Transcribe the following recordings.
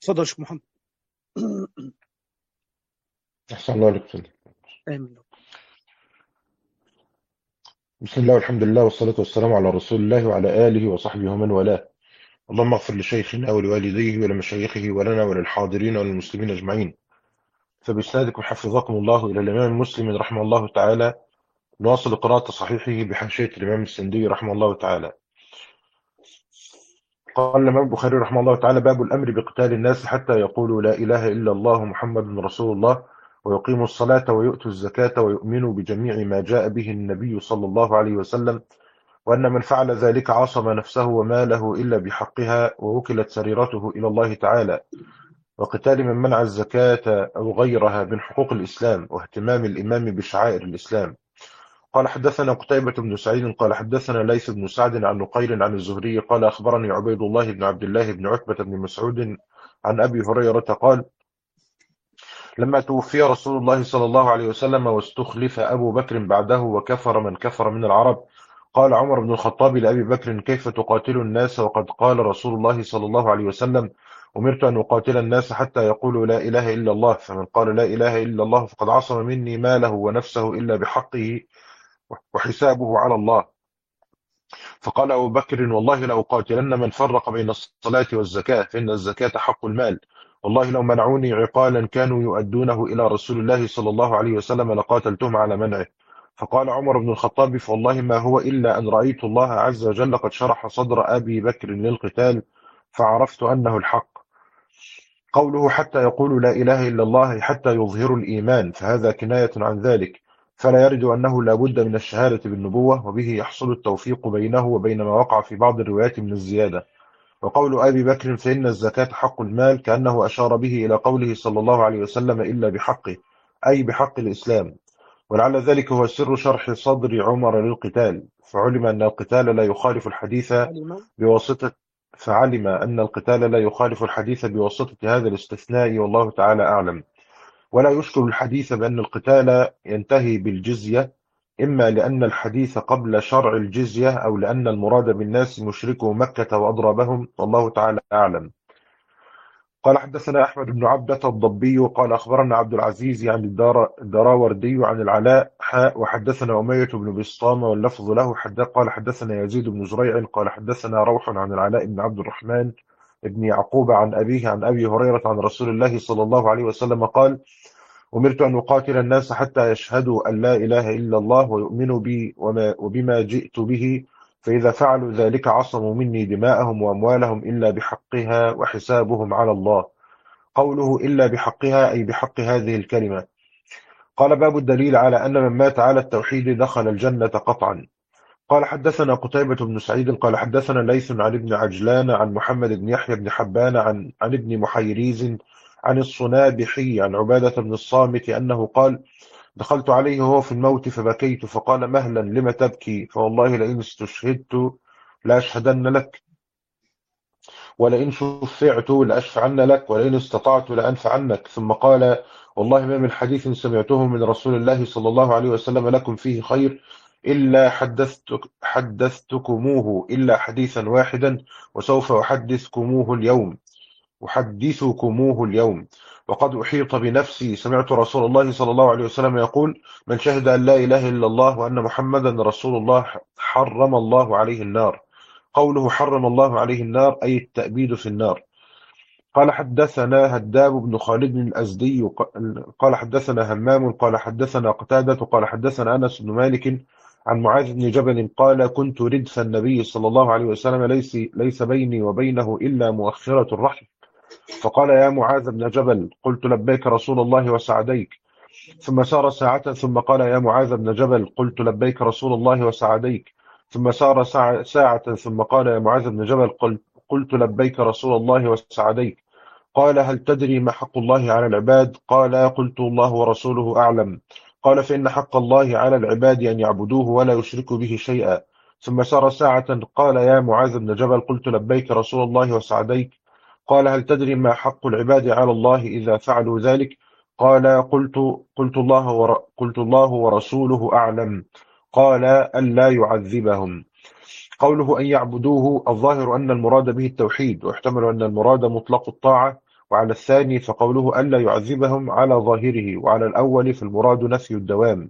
اتفضل يا شيخ محمد. أحسن الله عليك فندم. آمين. بسم الله والحمد لله والصلاة والسلام على رسول الله وعلى آله وصحبه ومن والاه. اللهم اغفر لشيخنا ولوالديه ولمشايخه ولنا وللحاضرين وللمسلمين أجمعين. فبإسنادكم حفظكم الله إلى الإمام مسلم رحمه الله تعالى. نواصل قراءة صحيحه بحاشية الإمام السندي رحمه الله تعالى. قال الإمام البخاري رحمه الله تعالى: باب الأمر بقتال الناس حتى يقولوا لا إله إلا الله محمد رسول الله ويقيموا الصلاة ويؤتوا الزكاة ويؤمنوا بجميع ما جاء به النبي صلى الله عليه وسلم، وأن من فعل ذلك عصم نفسه وماله إلا بحقها ووكلت سريرته إلى الله تعالى، وقتال من منع الزكاة أو غيرها من حقوق الإسلام، واهتمام الإمام بشعائر الإسلام. قال حدثنا قتيبة بن سعيد قال حدثنا ليث بن سعد عن نقيل عن الزهري قال أخبرني عبيد الله بن عبد الله بن عتبة بن مسعود عن أبي هريرة قال: لما توفي رسول الله صلى الله عليه وسلم واستخلف أبو بكر بعده وكفر من كفر من العرب، قال عمر بن الخطاب لأبي بكر: كيف تقاتل الناس وقد قال رسول الله صلى الله عليه وسلم: أمرت أن أقاتل الناس حتى يقولوا لا إله إلا الله، فمن قال لا إله إلا الله فقد عصم مني ماله ونفسه إلا بحقه وحسابه على الله. فقال أبو بكر: والله لأقاتلن من فرق بين الصلاة والزكاة، فإن الزكاة حق المال، والله لو منعوني عقالا كانوا يؤدونه إلى رسول الله صلى الله عليه وسلم لقاتلتهم على منعه. فقال عمر بن الخطاب: فوالله ما هو إلا أن رأيت الله عز وجل قد شرح صدر أبي بكر للقتال فعرفت أنه الحق. قوله حتى يقولوا لا إله إلا الله حتى يظهروا الإيمان، فهذا كناية عن ذلك، فلا يرد أنه لا بد من الشهادة بالنبوة، وبه يحصل التوفيق بينه وبين ما وقع في بعض الروايات من الزيادة. وقول أبي بكر فإن الزكاة حق المال كأنه أشار به إلى قوله صلى الله عليه وسلم: إلا بحقه، أي بحق الإسلام. ولعل ذلك هو سر شرح صدر عمر للقتال، فعلم أن القتال لا يخالف الحديث علم. بواسطة فعلم أن القتال لا يخالف الحديث بواسطة هذا الاستثناء، والله تعالى أعلم. ولا يشكل الحديث بأن القتال ينتهي بالجزية، إما لأن الحديث قبل شرع الجزية، أو لأن المراد بالناس مشركو مكة وأضرابهم، والله تعالى أعلم. قال حدثنا أحمد بن عبدة الضبي قال أخبرنا عبد العزيز عن الدراوردي عن العلاء وحدثنا أمية بن بسطام واللفظ له قال حدثنا يزيد بن زريع قال حدثنا روح عن العلاء بن عبد الرحمن بن يعقوب عن أبيه عن أبي هريرة عن رسول الله صلى الله عليه وسلم قال: أمرت أن أقاتل الناس حتى يشهدوا أن لا إله إلا الله ويؤمنوا بي وبما جئت به، فإذا فعلوا ذلك عصموا مني دماءهم وأموالهم إلا بحقها وحسابهم على الله. قوله إلا بحقها أي بحق هذه الكلمة. قال: باب الدليل على أن من مات على التوحيد دخل الجنة قطعا. قال حدثنا قتيبة بن سعيد قال حدثنا ليث عن ابن عجلان عن محمد بن يحيى بن حبان عن ابن محيريز عن الصنابحي عن عبادة بن الصامت أنه قال: دخلت عليه وهو في الموت فبكيت، فقال: مهلا لم تبكي؟ فوالله لئن استشهدت لأشهدن لك، ولئن شفعت لأشفعن لك، ولئن استطعت لأنفعنك. ثم قال: والله ما من حديث سمعته من رسول الله صلى الله عليه وسلم لكم فيه خير إلا حدثتكموه إلا حديثا واحدا، وسوف أحدثكموه اليوم، وقد أحيط بنفسي. سمعت رسول الله صلى الله عليه وسلم يقول: من شهد أن لا إله إلا الله وأن محمدا رسول الله حرم الله عليه النار. قوله حرم الله عليه النار أي التأبيد في النار. قال حدثنا هداب بن خالد الأزدي قال حدثنا همام قال حدثنا قتادة قال حدثنا أنس بن مالك عن معاذ بن جبل قال: كنت ردف النبي صلى الله عليه وسلم، ليس بيني وبينه إلا مؤخرة الرحل، فقال: يا معاذ بن جبل. قلت: لبيك رسول الله وسعديك. ثم سار ساعة ثم قال: يا معاذ بن جبل. قلت: لبيك رسول الله وسعديك. ثم سار ساعة ثم قال: يا معاذ بن جبل. قلت: لبيك رسول الله وسعديك. قال: هل تدري ما حق الله على العباد؟ قال: قلت: الله ورسوله أعلم. قال: فإن حق الله على العباد أن يعبدوه ولا يشركوا به شيئا. ثم سار ساعة قال: يا معاذ بن جبل. قلت: لبيك رسول الله وسعديك. قال: هل تدري ما حق العباد على الله إذا فعلوا ذلك؟ قال: قلت الله ورسوله أعلم. قال: ألا يعذبهم. قوله أن يعبدوه، الظاهر أن المراد به التوحيد، ويحتمل أن المراد مطلق الطاعة، وعلى الثاني فقوله ألا يعذبهم على ظاهره، وعلى الأول فالمراد نفي الدوام.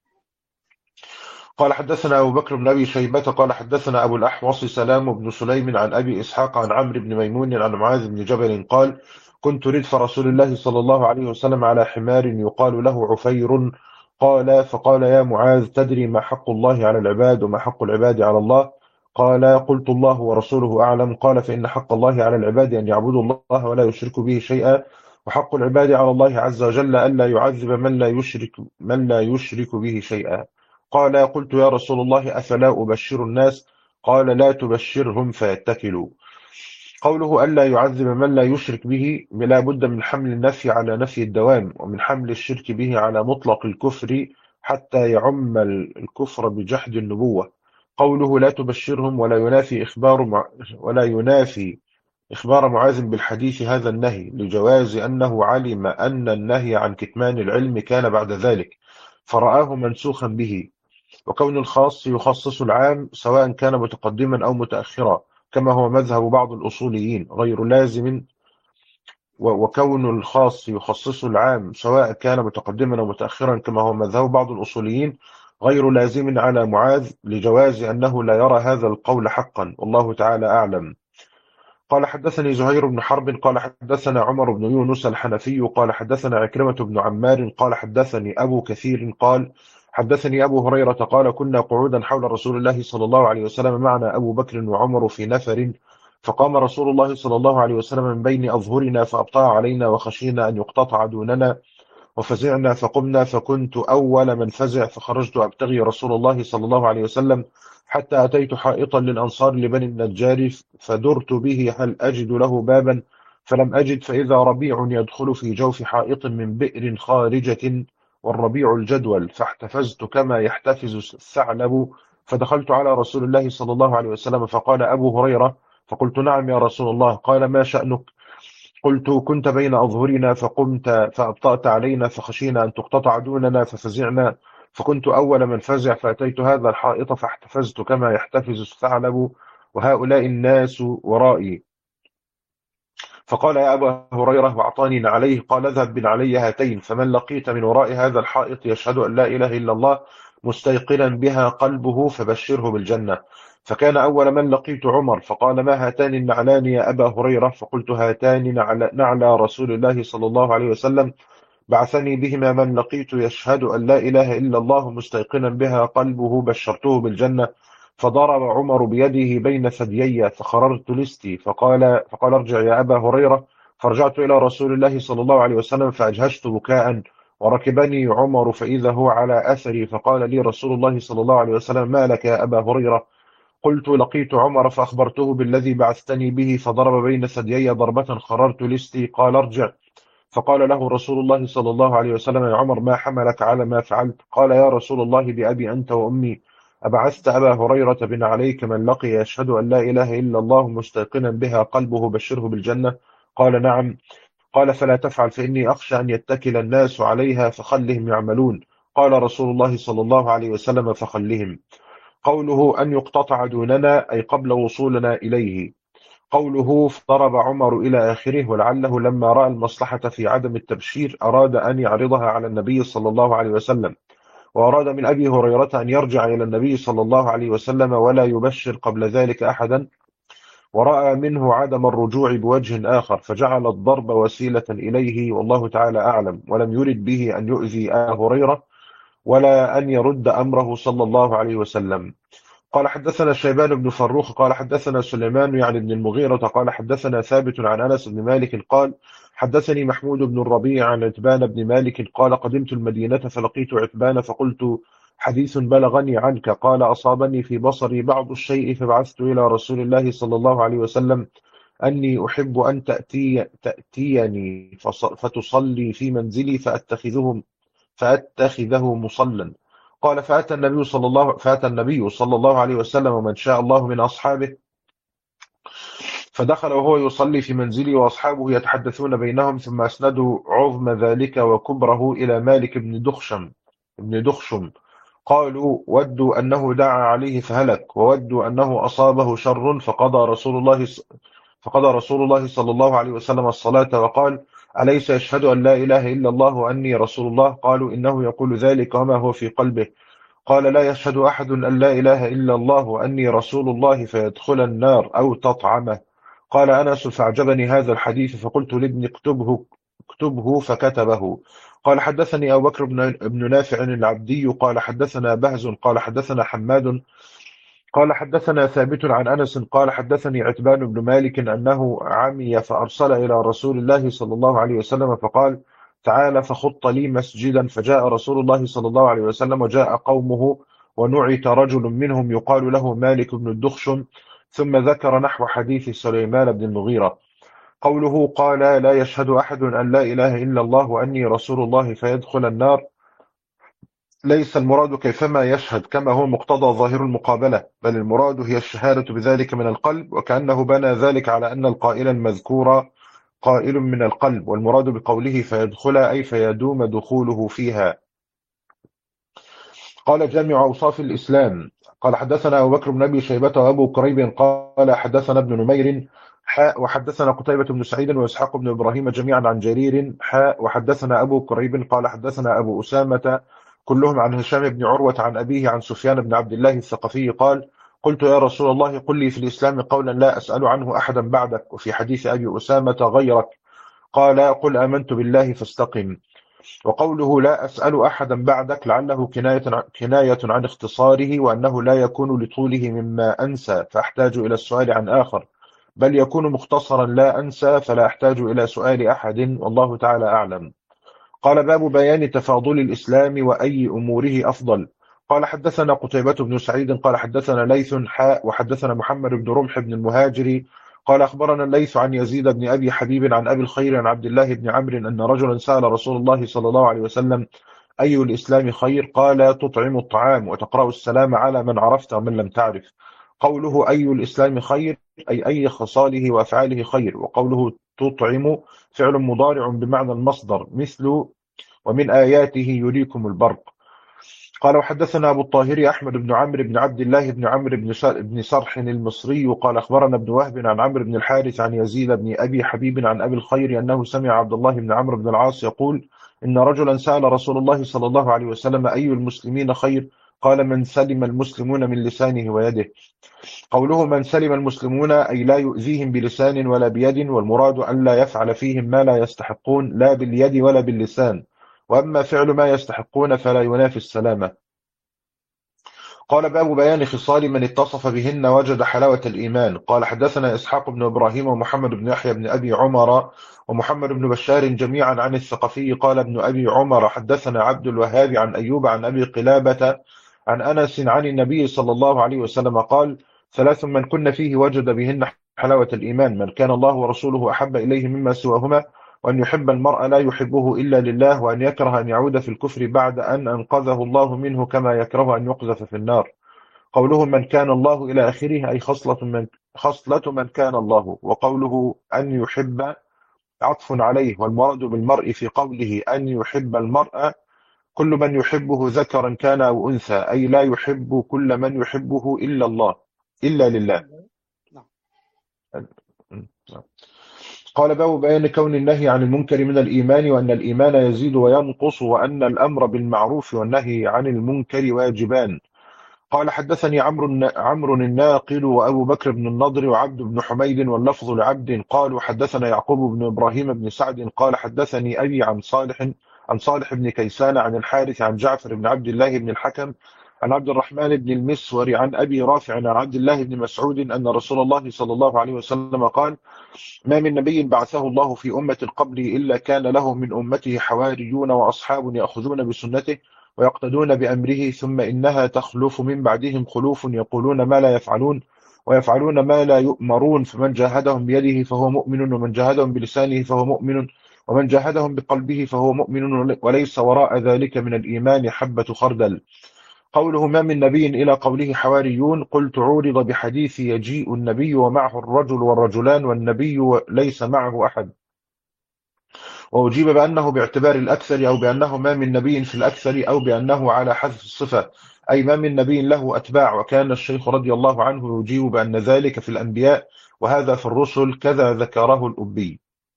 قال حدثنا أبو بكر بن أبي شيبة قال حدثنا أبو الأحوص سلام بن سليم عن أبي إسحاق عن عمرو بن ميمون عن معاذ بن جبل قال كنت ردف رسول الله صلى الله عليه وسلم على حمار يقال له عفير. قال فقال يا معاذ تدري ما حق الله على العباد وما حق العباد على الله؟ قال قلت الله ورسوله أعلم. قال فإن حق الله على العباد أن يعبدوا الله ولا يشركوا به شيئا، وحق العباد على الله عز وجل ألا يعذب من لا يشرك به شيئا. قال قلت يا رسول الله أفلا أبشر الناس؟ قال لا تبشرهم فيتكلوا. قوله ألا يعذب من لا يشرك به لا بد من حمل النفي على نفي الدوام، ومن حمل الشرك به على مطلق الكفر حتى يعم الكفر بجحد النبوة. قوله لا تبشرهم ولا ينافي إخبار معاذ بالحديث هذا النهي لجواز أنه علم أن النهي عن كتمان العلم كان بعد ذلك فرآه منسوخا به. وكون الخاص يخصص العام سواء كان متقدما أو متأخرا كما هو مذهب بعض الأصوليين غير لازم. وكون الخاص يخصص العام سواء كان متقدما أو متأخرا كما هو مذهب بعض الأصوليين غير لازم على معاذ لجواز أنه لا يرى هذا القول حقا، والله تعالى أعلم. قال حدثني زهير بن حرب قال حدثنا عمر بن يونس الحنفي قال حدثنا عكرمة بن عمار قال حدثني أبو كثير قال حدثني أبو هريرة قال كنا قعودا حول رسول الله صلى الله عليه وسلم معنا أبو بكر وعمر في نفر، فقام رسول الله صلى الله عليه وسلم من بين أظهرنا فأبطأ علينا وخشينا أن يقتطع دوننا وفزعنا فقمنا، فكنت أول من فزع فخرجت أبتغي رسول الله صلى الله عليه وسلم حتى أتيت حائطا للأنصار لبني النجار فدرت به هل أجد له بابا فلم أجد، فإذا ربيع يدخل في جوف حائط من بئر خارجة والربيع الجدول، فاحتفزت كما يحتفز الثعلب، فدخلت على رسول الله صلى الله عليه وسلم فقال أبو هريرة، فقلت نعم يا رسول الله. قال ما شأنك؟ قلت كنت بين أظهرنا فقمت فأبطأت علينا فخشينا أن تقتطع دوننا ففزعنا، فكنت أول من فزع فأتيت هذا الحائط فاحتفزت كما يحتفز الثعلب وهؤلاء الناس ورائي. فقال يا أبا هريرة وأعطاني نعليه، قال اذهب بنعلي هاتين فمن لقيت من وراء هذا الحائط يشهد أن لا إله إلا الله مستيقنا بها قلبه فبشره بالجنة. فكان أول من لقيت عمر فقال ما هاتان النعلان يا أبا هريرة؟ فقلت هاتان نعلى رسول الله صلى الله عليه وسلم بعثني بهما من لقيت يشهد أن لا إله إلا الله مستيقنا بها قلبه بشرته بالجنة. فضرب عمر بيده بين ثديي فخررت لستي فقال ارجع يا أبا هريرة، فرجعت إلى رسول الله صلى الله عليه وسلم فأجهشت بكاء، وركبني عمر فإذا هو على أثري، فقال لي رسول الله صلى الله عليه وسلم ما لك يا أبا هريرة؟ قلت لقيت عمر فأخبرته بالذي بعثتني به فضرب بين ثديي ضربة خررت لستي. قال ارجع. فقال له رسول الله صلى الله عليه وسلم يا عمر ما حملك على ما فعلت؟ قال يا رسول الله بأبي أنت وأمي أبعثت أبا هريرة بن عليك من لقي يشهد أن لا إله إلا الله مستيقنا بها قلبه بشره بالجنة؟ قال نعم. قال فلا تفعل فإني أخشى أن يتكل الناس عليها فخلهم يعملون. قال رسول الله صلى الله عليه وسلم فخلهم. قوله أن يقتطع دوننا أي قبل وصولنا إليه. قوله ضرب عمر إلى آخره، ولعله لما رأى المصلحة في عدم التبشير أراد أن يعرضها على النبي صلى الله عليه وسلم، وأراد من أبي هريرة أن يرجع إلى النبي صلى الله عليه وسلم ولا يبشر قبل ذلك أحدا، ورأى منه عدم الرجوع بوجه آخر فجعل الضرب وسيلة إليه، والله تعالى أعلم، ولم يرد به أن يؤذي أبا هريرة ولا أن يرد أمره صلى الله عليه وسلم. قال حدثنا شيبان بن فروخ قال حدثنا سليمان يعني بن المغيرة قال حدثنا ثابت عن أنس بن مالك قال حدثني محمود بن الربيع عن عتبان بن مالك قال قدمت المدينة فلقيت عتبان فقلت حديث بلغني عنك. قال أصابني في بصري بعض الشيء فبعثت إلى رسول الله صلى الله عليه وسلم أني أحب أن تأتيني فتصلي في منزلي فأتخذه مصلا. قال فأتى النبي صلى الله عليه وسلم ومن شاء الله من أصحابه فدخل وهو يصلي في منزلي وأصحابه يتحدثون بينهم، ثم أسندوا عظم ذلك وكبره إلى مالك بن دخشم قالوا ودوا أنه دعا عليه فهلك، وودوا أنه أصابه شر فقضى رسول الله صلى الله عليه وسلم الصلاة وقال: أليس يشهد أن لا إله إلا الله وأني رسول الله؟ قالوا: إنه يقول ذلك وما هو في قلبه. قال: لا يشهد أحد أن لا إله إلا الله وأني رسول الله فيدخل النار أو تطعمه. قال أنس: فأعجبني هذا الحديث فقلت لابني: اكتبه فكتبه. قال: حدثني أبو بكر بن نافع العبدي قال: حدثنا بهز قال: حدثنا حماد قال: حدثنا ثابت عن أنس قال: حدثني عتبان بن مالك أنه عمي فأرسل إلى رسول الله صلى الله عليه وسلم فقال: تعال فخط لي مسجدا. فجاء رسول الله صلى الله عليه وسلم وجاء قومه، ونعت رجل منهم يقال له مالك بن الدخشم، ثم ذكر نحو حديث سليمان بن المغيرة. قوله قال: لا يشهد أحد أن لا إله إلا الله وأني رسول الله فيدخل النار، ليس المراد كيفما يشهد كما هو مقتضى ظاهر المقابلة، بل المراد هي الشهادة بذلك من القلب، وكأنه بنى ذلك على أن القائل المذكور قائل من القلب، والمراد بقوله فيدخل أي فيدوم دخوله فيها. قال: جامع أوصاف الإسلام. قال: حدثنا أبو بكر بن أبي شيبة وأبو كريب قال: حدثنا ابن نمير وحدثنا قتيبة بن سعيد وإسحاق بن إبراهيم جميعا عن جرير وحدثنا أبو كريب قال: حدثنا أبو أسامة كلهم عن هشام بن عروة عن أبيه عن سفيان بن عبد الله الثقفي قال: قلت يا رسول الله قل لي في الإسلام قولا لا أسأل عنه أحدا بعدك. وفي حديث أبي أسامة غيرك. قال: قل آمنت بالله فاستقم. وقوله لا أسأل أحدا بعدك لعله كناية عن اختصاره، وأنه لا يكون لطوله مما أنسى فأحتاج إلى السؤال عن آخر، بل يكون مختصرا لا أنسى فلا أحتاج إلى سؤال أحد، والله تعالى أعلم. قال: باب بيان تفاضل الإسلام وأي أموره أفضل. قال: حدثنا قتيبة بن سعيد قال: حدثنا ليث وحدثنا محمد بن رمح بن المهاجري قال: أخبرنا الليث عن يزيد بن أبي حبيب عن أبي الخير عن عبد الله بن عمرو أن رجلا سأل رسول الله صلى الله عليه وسلم: أي الإسلام خير؟ قال: تطعم الطعام وتقرأ السلام على من عرفت ومن لم تعرف. قوله أي الإسلام خير أي خصاله وأفعاله خير، وقوله تطعم فعل مضارع بمعنى المصدر مثل ومن آياته يريكم البرق. قال: وحدثنا أبو الطاهر أحمد بن عمرو بن عبد الله بن عمرو بن صرح المصري قال: أخبرنا ابن وهب عن عمرو بن الحارث عن يزيد بن أبي حبيب عن أبي الخير أنه سمع عبد الله بن عمرو بن العاص يقول: إن رجلا سأل رسول الله صلى الله عليه وسلم: أي المسلمين خير؟ قال: من سلم المسلمون من لسانه ويده. قوله من سلم المسلمون أي لا يؤذيهم بلسان ولا بيد، والمراد أن لا يفعل فيهم ما لا يستحقون لا باليد ولا باللسان، وأما فعل ما يستحقون فلا ينافي السلامة. قال: باب بيان خصال من اتصف بهن وجد حلاوة الإيمان. قال: حدثنا إسحاق بن إبراهيم ومحمد بن يحيى بن أبي عمر ومحمد بن بشار جميعا عن الثقفي قال ابن أبي عمر: حدثنا عبد الوهاب عن أيوب عن أبي قلابة عن أنس عن النبي صلى الله عليه وسلم قال: ثلاث من كن فيه وجد بهن حلاوة الإيمان: من كان الله ورسوله أحب إليه مما سواهما، وأن يحب المرء لا يحبه إلا لله، وأن يكره أن يعود في الكفر بعد أن أنقذه الله منه كما يكره أن يقذف في النار. قوله من كان الله إلى آخره أي خصلة من كان الله. وقوله أن يحب عطف عليه، والمراد بالمرء في قوله أن يحب المرء كل من يحبه ذكرا كان أو أنثى، أي لا يحب كل من يحبه إلا الله إلا لله. نعم. قال: باب بيان كون النهي عن المنكر من الإيمان، وأن الإيمان يزيد وينقص، وأن الأمر بالمعروف والنهي عن المنكر واجبان. قال: حدثني عمرو الناقل وأبو بكر بن النضر وعبد بن حميد واللفظ لعبد قالوا: حدثنا يعقوب بن إبراهيم بن سعد قال: حدثني أبي عن صالح بن كيسان عن الحارث عن جعفر بن عبد الله بن الحكم عن عبد الرحمن بن المسور عن أبي رافع عن عبد الله بن مسعود أن رسول الله صلى الله عليه وسلم قال: ما من نبي بعثه الله في أمة قبلي إلا كان له من أمته حواريون وأصحاب يأخذون بسنته ويقتدون بأمره، ثم إنها تخلف من بعدهم خلوف يقولون ما لا يفعلون ويفعلون ما لا يؤمرون، فمن جاهدهم بيده فهو مؤمن، ومن جاهدهم بلسانه فهو مؤمن، ومن جاهدهم بقلبه فهو مؤمن، وليس وراء ذلك من الإيمان حبة خردل. قوله ما من نبي إلى قوله حواريون قلت عورض بحديث يجيء النبي ومعه الرجل والرجلان والنبي ليس معه أحد، وأجيب بأنه باعتبار الأكثر، أو بأنه ما من نبي في الأكثر، أو بأنه على حذف الصفة، أي ما من نبي له أتباع. وكان الشيخ رضي الله عنه يجيب بأن ذلك في الأنبياء وهذا في الرسل كذا ذكره الأبي.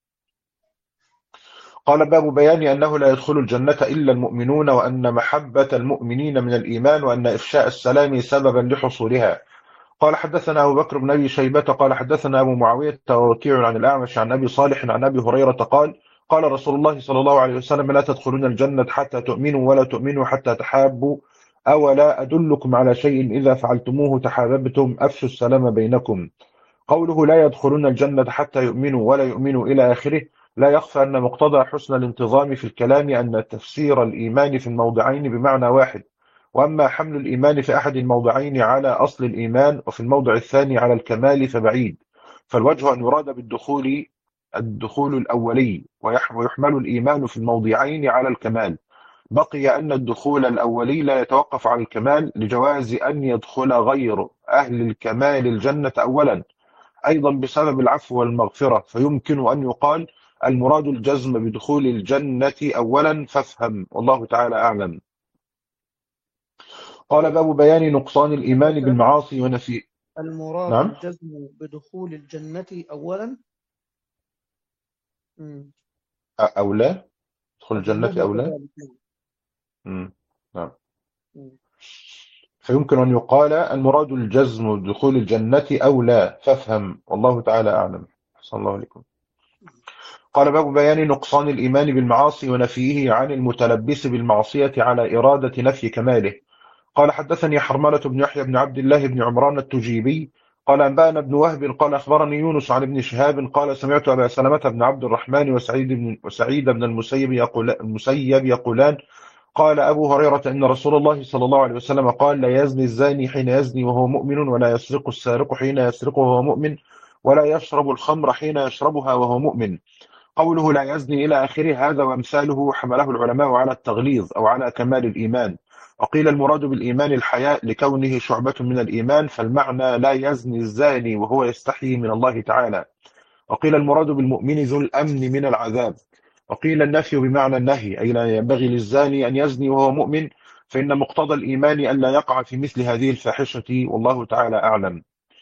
قال باب بيان أنه لا يدخل الجنة إلا المؤمنون، وأن محبة المؤمنين من الإيمان، وأن إفشاء السلام سببا لحصولها. قال حدثنا أبو بكر بن أبي شيبة قال حدثنا أبو معاوية ووكيع عن الأعمش عن أبي صالح عن أبي هريرة قال قال رسول الله صلى الله عليه وسلم: لا تدخلون الجنة حتى تؤمنوا، ولا تؤمنوا حتى تحابوا، أولا أدلكم على شيء إذا فعلتموه تحاببتم، أفشوا السلام بينكم. قوله لا يدخلون الجنة حتى يؤمنوا ولا يؤمنوا إلى آخره، لا يخفى أن مقتضى حسن الانتظام في الكلام أن تفسير الإيمان في الموضعين بمعنى واحد، وأما حمل الإيمان في أحد الموضعين على أصل الإيمان وفي الموضع الثاني على الكمال فبعيد. فالوجه أن يراد بالدخول الدخول الأولي، ويحمل الإيمان في الموضعين على الكمال. بقي أن الدخول الأولي لا يتوقف على الكمال، لجواز أن يدخل غير أهل الكمال الجنة أولا، أيضا بسبب العفو والمغفرة، فيمكن أن يقال المراد الجزم بدخول الجنة أولا، فافهم، والله تعالى أعلم. قال باب بيان نقصان الإيمان بالمعاصي ونفي. المراد نعم. الجزم بدخول الجنة أولا. أو لا دخول الجنة أفهمه أو لا. كذلك. نعم. مم. فيمكن أن يقال المراد الجزم بدخول الجنة أو لا، فافهم، والله تعالى أعلم. أحسن الله عليكم. قال باب بيان نقصان الإيمان بالمعاصي ونفيه عن المتلبس بالمعصية على إرادة نفي كماله. قال حدثني حرملة بن يحيى بن عبد الله بن عمران التجيبي قال أنبأنا بن وهب قال أخبرني يونس عن ابن شهاب قال سمعت أبا سلمة بن عبد الرحمن وسعيد بن المسيب يقولان قال أبو هريرة إن رسول الله صلى الله عليه وسلم قال: لا يزني الزاني حين يزني وهو مؤمن، ولا يسرق السارق حين يسرق وهو مؤمن، ولا يشرب الخمر حين يشربها وهو مؤمن. قوله لا يزني إلى آخره هذا وأمثاله حمله العلماء على التغليظ أو على كمال الإيمان. وقيل المراد بالإيمان الحياء لكونه شعبة من الإيمان، فالمعنى لا يزني الزاني وهو يستحيي من الله تعالى. وقيل المراد بالمؤمن ذو الأمن من العذاب. وقيل النفي بمعنى النهي، أي لا ينبغي للزاني أن يزني وهو مؤمن، فإن مقتضى الإيمان ألا يقع في مثل هذه الفاحشة، والله تعالى أعلم.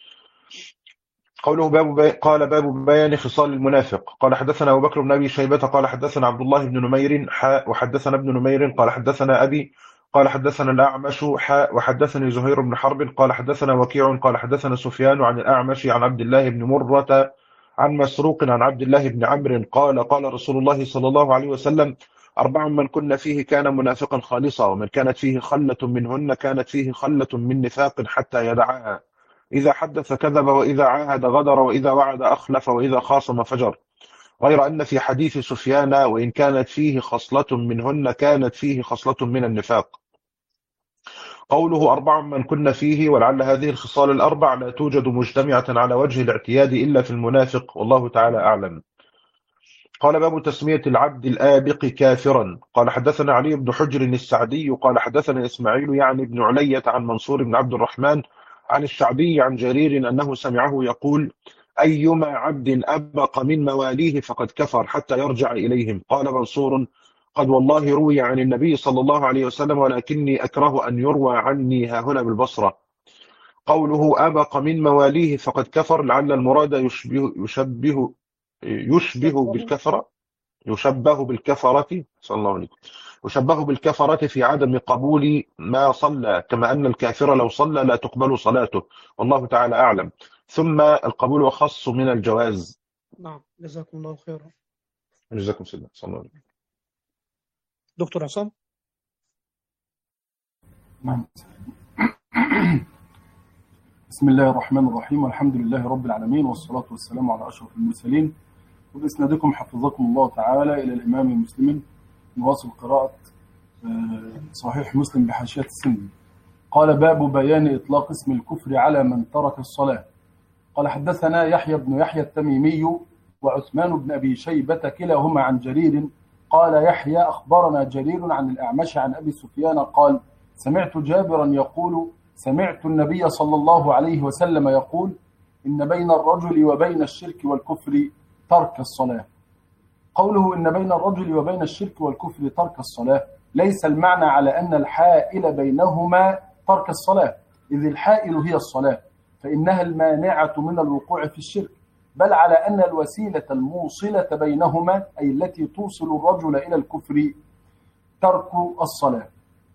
قوله قال باب بيان خصال المنافق. قال حدثنا أبو بكر بن أبي شيبة قال حدثنا عبد الله بن نمير وحدثنا ابن نمير قال حدثنا أبي قال حدثنا الأعمش وحدثني زهير بن حرب قال حدثنا وكيع قال حدثنا سفيان عن الأعمش عن عبد الله بن مرة عن مسروق عن عبد الله بن عمرو قال قال رسول الله صلى الله عليه وسلم: أربع من كن فيه كان منافقا خالصا، ومن كانت فيه خلة منهن كانت فيه خلة من نفاق حتى يدعها: إذا حدث كذب، وإذا عاهد غدر، وإذا وعد أخلف، وإذا خاصم فجر. غير أن في حديث سفيان وإن كانت فيه خصلة منهن كانت فيه خصلة من النفاق. قوله أربع من كن فيه، ولعل هذه الخصال الأربع لا توجد مجتمعة على وجه الاعتياد إلا في المنافق، والله تعالى أعلم. قال باب تسمية العبد الآبق كافرا. قال حدثنا علي بن حجر السعدي قال حدثنا إسماعيل يعني بن علية عن منصور بن عبد الرحمن عن الشعبي عن جرير أنه سمعه يقول: أيما عبد أبق من مواليه فقد كفر حتى يرجع إليهم. قال منصور: قد والله روي عن النبي صلى الله عليه وسلم، ولكني أكره أن يروى عني هاهنا بالبصرة. قوله أبق من مواليه فقد كفر، لعل المراد يشبه بالكفرة، يشبه بالكفرة صلى الله عليه وسلم، يشبه بالكفرة في عدم قبول ما صلى، كما أن الكافر لو صلى لا تقبل صلاته، والله تعالى أعلم. ثم القبول أخص من الجواز. نعم، جزاكم الله خيرا. جزاكم سيدنا صلى الله عليه وسلم. دكتور عصام. نعم. بسم الله الرحمن الرحيم، والحمد لله رب العالمين، والصلاة والسلام على أشرف المرسلين، وبإسنادكم حفظكم الله تعالى إلى الإمام مسلم نواصل قراءة صحيح مسلم بحاشية السندي. قال باب بيان إطلاق اسم الكفر على من ترك الصلاة. قال حدثنا يحيى بن يحيى التميمي وعثمان بن أبي شيبة كلاهما عن جرير قال يحيى أخبرنا جرير عن الأعمش عن أبي سفيان قال: سمعت جابرا يقول: سمعت النبي صلى الله عليه وسلم يقول: إن بين الرجل وبين الشرك والكفر ترك الصلاة. قوله إن بين الرجل وبين الشرك والكفر ترك الصلاة ليس المعنى على أن الحائل بينهما ترك الصلاة، إذ الحائل هي الصلاة، فإنها المانعة من الوقوع في الشرك، بل على أن الوسيلة الموصلة بينهما، أي التي توصل الرجل إلى الكفر، ترك الصلاة.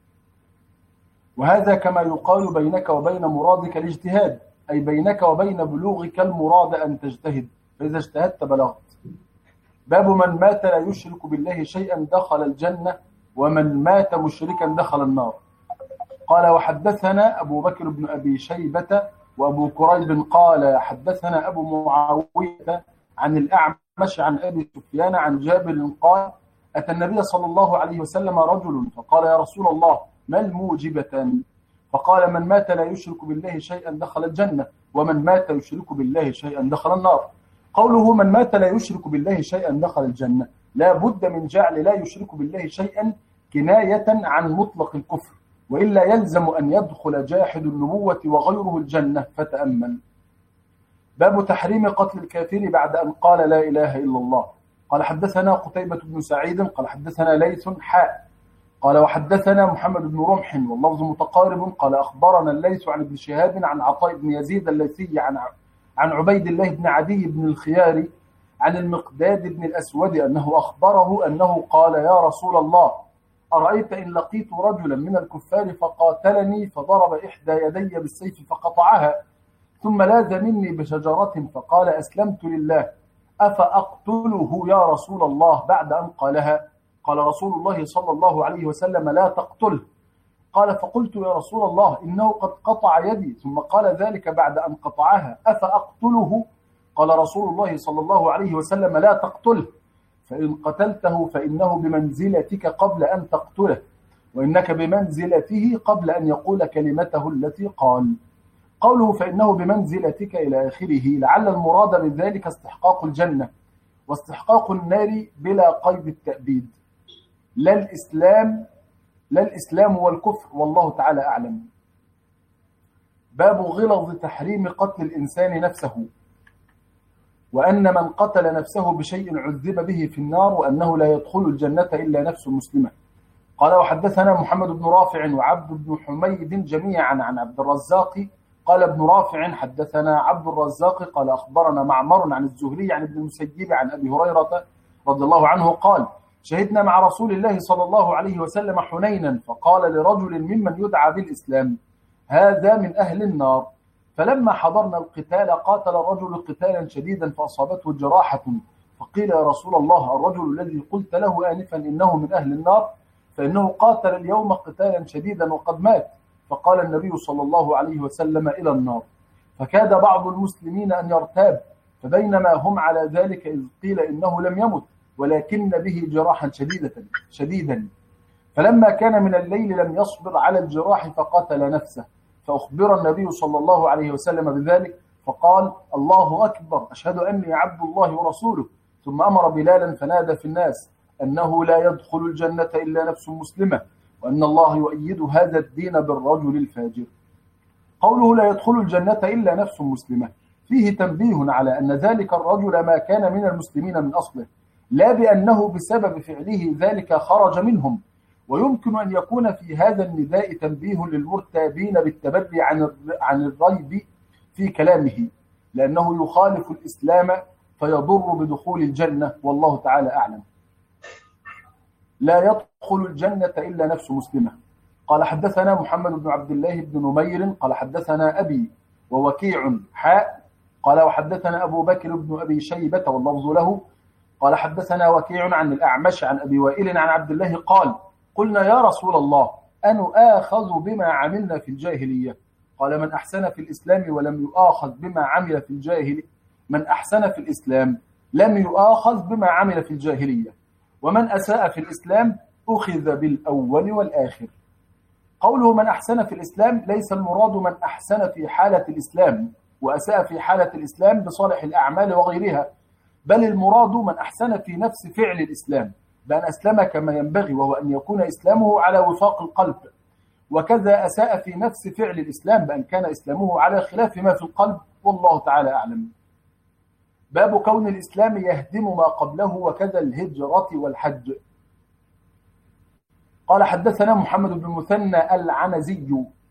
وهذا كما يقال بينك وبين مرادك الاجتهاد، أي بينك وبين بلوغك المراد أن تجتهد، فإذا اجتهدت بلغت. باب من مات لا يشرك بالله شيئا دخل الجنة، ومن مات مشركا دخل النار. قال وحدثنا أبو بكر بن أبي شيبة وأبو كريب قال حدثنا أبو معاوية عن الأعمش عن أبي سفيان عن جابر قال أتى النبي صلى الله عليه وسلم رجل فقال يا رسول الله ما الموجبتان؟ فقال من مات لا يشرك بالله شيئا دخل الجنة، ومن مات يشرك بالله شيئا دخل النار. قوله من مات لا يشرك بالله شيئا دخل الجنة، لا بد من جعل لا يشرك بالله شيئا كناية عن مطلق الكفر، وإلا يلزم أن يدخل جاحد النبوة وغيره الجنة، فتأمل. باب تحريم قتل الكافر بعد أن قال لا إله إلا الله. قال حدثنا قتيبة بن سعيد قال حدثنا ليث قال وحدثنا محمد بن رمح واللفظ متقارب قال أخبرنا الليث عن ابن شهاب عن عطاء بن يزيد الليثي عن عبيد الله بن عدي بن الخيار عن المقداد بن الأسود أنه أخبره أنه قال يا رسول الله أرأيت إن لقيت رجلا من الكفار فقاتلني فضرب إحدى يدي بالسيف فقطعها، ثم لاذ مني بشجرة فقال أسلمت لله، أفأقتله يا رسول الله بعد أن قالها؟ قال رسول الله صلى الله عليه وسلم لا تقتله. قال فقلت يا رسول الله إنه قد قطع يدي ثم قال ذلك بعد أن قطعها، أفأقتله؟ قال رسول الله صلى الله عليه وسلم لا تقتله، فإن قتلته فإنه بمنزلتك قبل أن تقتله، وإنك بمنزلته قبل أن يقول كلمته التي قال. قوله فإنه بمنزلتك إلى آخره، لعل المراد بذلك استحقاق الجنة واستحقاق النار بلا قيد التأبيد، لا الإسلام والكفر، والله تعالى أعلم. باب غلظ تحريم قتل الإنسان نفسه، وأن من قتل نفسه بشيء عذب به في النار، وأنه لا يدخل الجنة إلا نفس مسلمة. قال وحدثنا محمد بن رافع وعبد بن حميد جميعا عن عبد الرزاق قال ابن رافع حدثنا عبد الرزاق قال أخبرنا معمر عن الزهري عن ابن المسيب عن أبي هريرة رضي الله عنه قال شهدنا مع رسول الله صلى الله عليه وسلم حنينا، فقال لرجل ممن يدعى بالإسلام هذا من أهل النار، فلما حضرنا القتال قاتل الرجل قتالا شديدا فأصابته جراحة، فقيل يا رسول الله الرجل الذي قلت له آنفا إنه من أهل النار فإنه قاتل اليوم قتالا شديدا وقد مات، فقال النبي صلى الله عليه وسلم إلى النار. فكاد بعض المسلمين أن يرتاب، فبينما هم على ذلك إذ قيل إنه لم يمت ولكن به جراحا شديدا، فلما كان من الليل لم يصبر على الجراح فقتل نفسه، فأخبر النبي صلى الله عليه وسلم بذلك فقال الله أكبر أشهد أني عبد الله ورسوله، ثم أمر بلالا فنادى في الناس أنه لا يدخل الجنة إلا نفس مسلمة، وأن الله يؤيد هذا الدين بالرجل الفاجر. قوله لا يدخل الجنة إلا نفس مسلمة فيه تنبيه على أن ذلك الرجل ما كان من المسلمين من أصله، لا بأنه بسبب فعله ذلك خرج منهم. ويمكن أن يكون في هذا النداء تنبيه للمرتابين بالتبري عن الريب في كلامه، لأنه يخالف الإسلام فيضر بدخول الجنة، والله تعالى أعلم. لا يدخل الجنة إلا نفس مسلمة. قال حدثنا محمد بن عبد الله بن نمير قال حدثنا أبي ووكيع قال وحدثنا أبو بكر بن أبي شيبة واللفظ له قال حدثنا وكيع عن الأعمش عن أبي وائل عن عبد الله قال قلنا يا رسول الله أنؤاخذ بما عملنا في الجاهلية؟ قال من أحسن في الإسلام ولم يؤاخذ بما عمل في الجاهلية، من أحسن في الإسلام لم يؤاخذ بما عمل في الجاهلية، ومن أساء في الإسلام أخذ بالأول والآخر. قوله من أحسن في الإسلام ليس المراد من أحسن في حالة الإسلام وأساء في حالة الإسلام بصالح الأعمال وغيرها، بل المراد من أحسن في نفس فعل الإسلام بأن أسلم كما ينبغي، وهو أن يكون إسلامه على وفاق القلب، وكذا أساء في نفس فعل الإسلام بأن كان إسلامه على خلاف ما في القلب، والله تعالى أعلم. باب كون الإسلام يهدم ما قبله وكذا الهجرة والحج. قال حدثنا محمد بن مثنى العنزي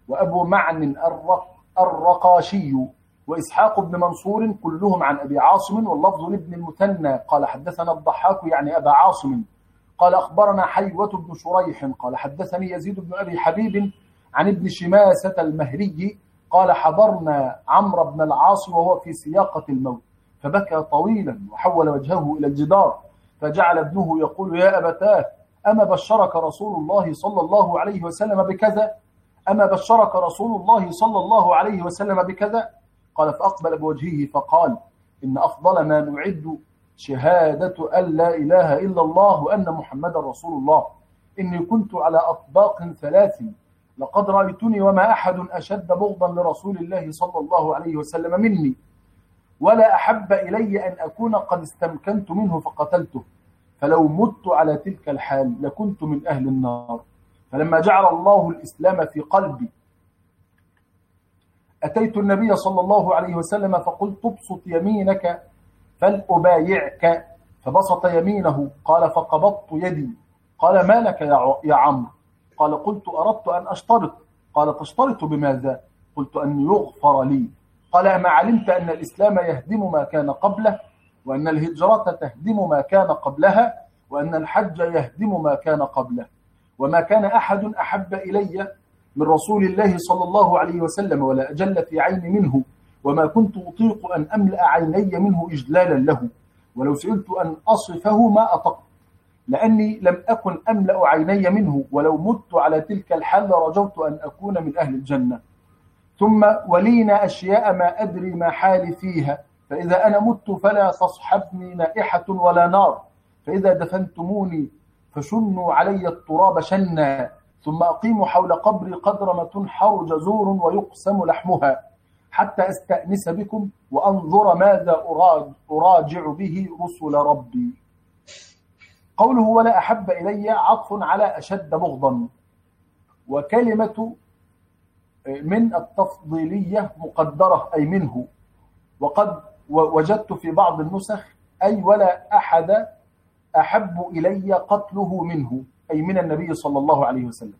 وأبو معن الرقاشي وإسحاق بن منصور كلهم عن أبي عاصم، واللفظ لابن المثنى قال حدثنا الضحاك يعني أبا عاصم قال أخبرنا حيوة بن شريح قال حدثني يزيد بن أبي حبيب عن ابن شماسة المهري قال حضرنا عمرو بن العاص وهو في سياقة الموت فبكى طويلا وحول وجهه إلى الجدار، فجعل ابنه يقول يا أبتاه أما بشرك رسول الله صلى الله عليه وسلم بكذا؟ أما بشرك رسول الله صلى الله عليه وسلم بكذا؟ قال فأقبل بوجهه فقال إن أفضل ما نعد شهادة أن لا إله إلا الله وأن محمد رسول الله. إني كنت على أطباق 3 لقد رأيتني وما أحد أشد بغضا لرسول الله صلى الله عليه وسلم مني، ولا أحب إلي أن أكون قد استمكنت منه فقتلته، فلو مت على تلك الحال لكنت من أهل النار. فلما جعل الله الإسلام في قلبي أتيت النبي صلى الله عليه وسلم فقلت ابسط يمينك فلأبايعك، فبسط يمينه قال فقبضت يدي. قال ما لك يا عمرو؟ قال قلت أردت أن أشترط. قال تشترط بماذا؟ قلت أن يغفر لي. قال أما علمت أن الإسلام يهدم ما كان قبله، وأن الهجرة تهدم ما كان قبلها، وأن الحج يهدم ما كان قبله، وما كان أحد أحب إلي من رسول الله صلى الله عليه وسلم ولا أجل في عيني منه، وما كنت أطيق أن أملأ عيني منه إجلالا له، ولو سئلت أن أصفه ما أطقت، لأني لم أكن أملأ عيني منه، ولو مت على تلك الحال رجوت أن أكون من أهل الجنة. ثم ولينا أشياء ما أدري ما حالي فيها، فإذا أنا مت فلا تصحبني نائحة ولا نار، فإذا دفنتموني فشنوا علي التراب شنا، ثم أقيم حول قبري قدر ما تنحر جزور ويقسم لحمها، حتى أستأنس بكم وأنظر ماذا أراجع به رسل ربي. قوله ولا أحب إلي عطف على أشد بغضا، وكلمة من التفضيلية مقدرة أي منه، وقد وجدت في بعض النسخ أي ولا أحد أحب إلي قتله منه، أي من النبي صلى الله عليه وسلم.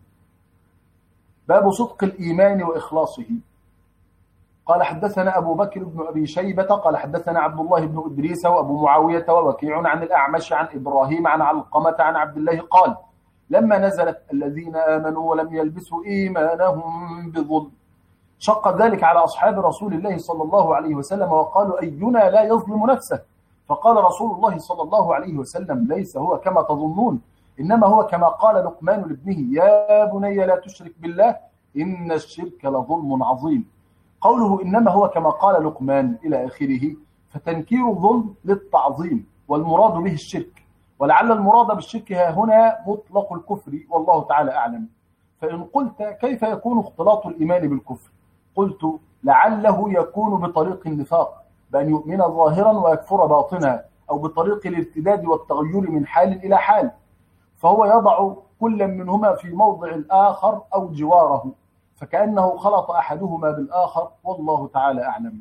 باب صدق الإيمان وإخلاصه. قال حدثنا أبو بكر بن أبي شيبة قال حدثنا عبد الله بن إدريس وأبو معاوية ووكيع عن الأعمش عن إبراهيم عن علقمة عن عبد الله قال لما نزلت الذين آمنوا ولم يلبسوا إيمانهم بظلم شق ذلك على أصحاب رسول الله صلى الله عليه وسلم، وقالوا أينا لا يظلم نفسه؟ فقال رسول الله صلى الله عليه وسلم ليس هو كما تظنون، إنما هو كما قال لقمان لابنه يا بني لا تشرك بالله إن الشرك لظلم عظيم. قوله إنما هو كما قال لقمان إلى آخره، فتنكير الظلم للتعظيم، والمراد به الشرك، ولعل المراد بالشرك ها هنا مطلق الكفر، والله تعالى أعلم. فإن قلت كيف يكون اختلاط الإيمان بالكفر؟ قلت لعله يكون بطريق النفاق، بأن يؤمن ظاهرا ويكفر باطنا، أو بطريق الارتداد والتغير من حال إلى حال، فهو يضع كل منهما في موضع الآخر أو جواره، فكأنه خلط أحدهما بالآخر، والله تعالى أعلم.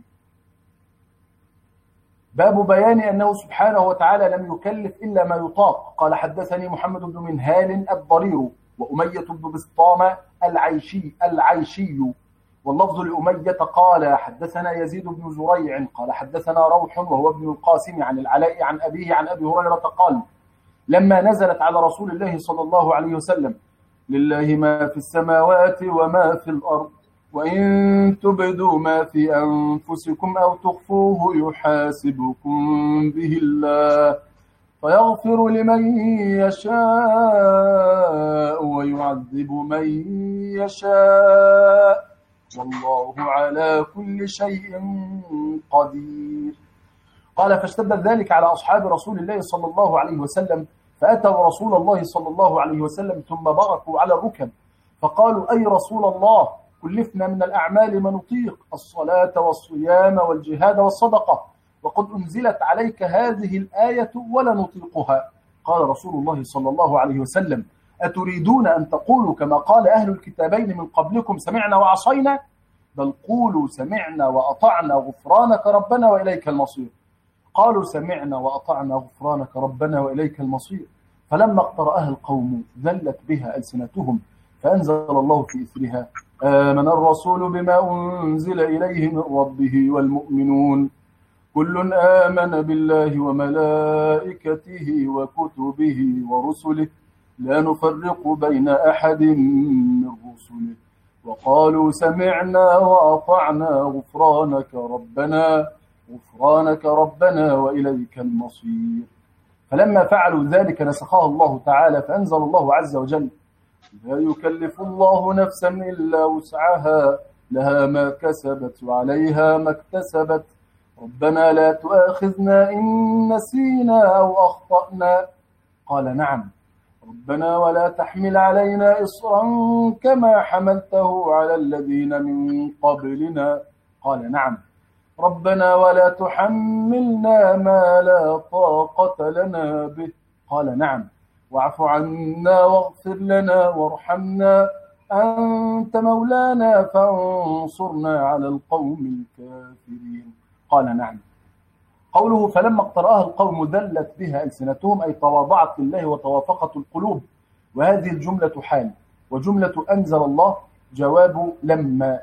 باب بيان أنه سبحانه وتعالى لم يكلف إلا ما يطاق. قال حدثني محمد بن منهال الضرير وأمية بن بسطام العيشي واللفظ لأمية قال حدثنا يزيد بن زريع قال حدثنا روح وهو ابن القاسم عن العلاء عن أبيه عن أبي هريرة قال لما نزلت على رسول الله صلى الله عليه وسلم لله ما في السماوات وما في الأرض وإن تبدوا ما في أنفسكم أو تخفوه يحاسبكم به الله فيغفر لمن يشاء ويعذب من يشاء والله على كل شيء قدير. قال فاشتد ذلك على أصحاب رسول الله صلى الله عليه وسلم فأتوا رسول الله صلى الله عليه وسلم ثم بركوا على الركب فقالوا أي رسول الله كلفنا من الأعمال ما نطيق الصلاة والصيام والجهاد والصدقة وقد أنزلت عليك هذه الآية ولا نطيقها. قال رسول الله صلى الله عليه وسلم أتريدون أن تقولوا كما قال أهل الكتابين من قبلكم سمعنا وعصينا؟ بل قولوا سمعنا وأطعنا غفرانك ربنا وإليك المصير. قالوا سمعنا وأطعنا غفرانك ربنا وإليك المصير. فلما اقترأها القوم ذلت بها ألسنتهم فأنزل الله في إثرها آمن الرسول بما أنزل إليه من ربه والمؤمنون كل آمن بالله وملائكته وكتبه ورسله لا نفرق بين أحد من رسله وقالوا سمعنا وأطعنا غفرانك ربنا وإليك المصير. فلما فعلوا ذلك نسخها الله تعالى فأنزل الله عز وجل لا يكلف الله نفسا إلا وسعها لها ما كسبت وعليها ما اكتسبت ربنا لا تؤاخذنا إن نسينا أو أخطأنا قال نعم ربنا ولا تحمل علينا إصرا كما حملته على الذين من قبلنا قال نعم ربنا ولا تحملنا ما لا طاقة لنا به قال نعم واعف عنا واغفر لنا وارحمنا أنت مولانا فانصرنا على القوم الكافرين قال نعم. قوله فلما اقترأها القوم ذلت بها ألسنتهم أي تواضعت لله وتوافقت القلوب، وهذه الجملة حال، وجملة أنزل الله جواب لما.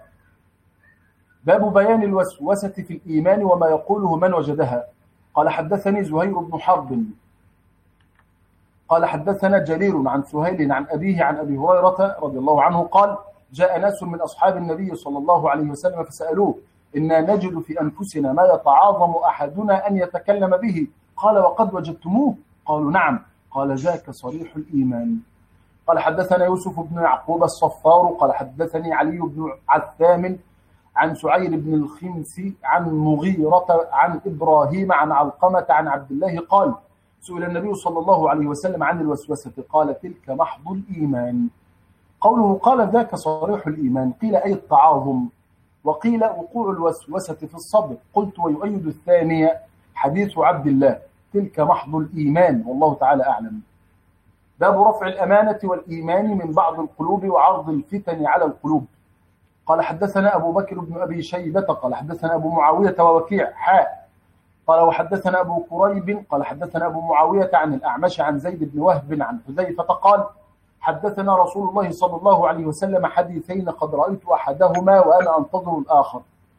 باب بيان الوسوسة في الإيمان وما يقوله من وجدها. قال حدثني زهير بن حرب قال حدثنا جرير عن سهيل عن أبيه عن أبي هريرة رضي الله عنه قال جاء ناس من أصحاب النبي صلى الله عليه وسلم فسألوه إنا نجد في أنفسنا ما يتعاظم أحدنا أن يتكلم به قال وقد وجدتموه قالوا نعم قال ذاك صريح الإيمان. قال حدثنا يوسف بن يعقوب الصفار قال حدثني علي بن عثام عن سعير بن الخمس عن مغيرة عن إبراهيم عن علقمة عن عبد الله قال سئل النبي صلى الله عليه وسلم عن الوسوسة قال تلك محض الإيمان. قوله قال ذاك صريح الإيمان قيل أي التعاظم، وقيل وقوع الوسوسة في الصدر. قلت ويؤيد الثانية حديث عبد الله تلك محض الإيمان والله تعالى أعلم. باب رفع الأمانة والإيمان من بعض القلوب وعرض الفتن على القلوب. قال حدثنا أبو بكر بن أبي شيبة قال حدثنا أبو معاوية ووكيع قال وحدثنا أبو كريب قال حدثنا أبو معاوية عن الأعمش عن زيد بن وهب عن حذيفة قال حدثنا رسول الله صلى الله عليه وسلم حديثين قد رأيت أحدهما وأنا أنتظر الآخر.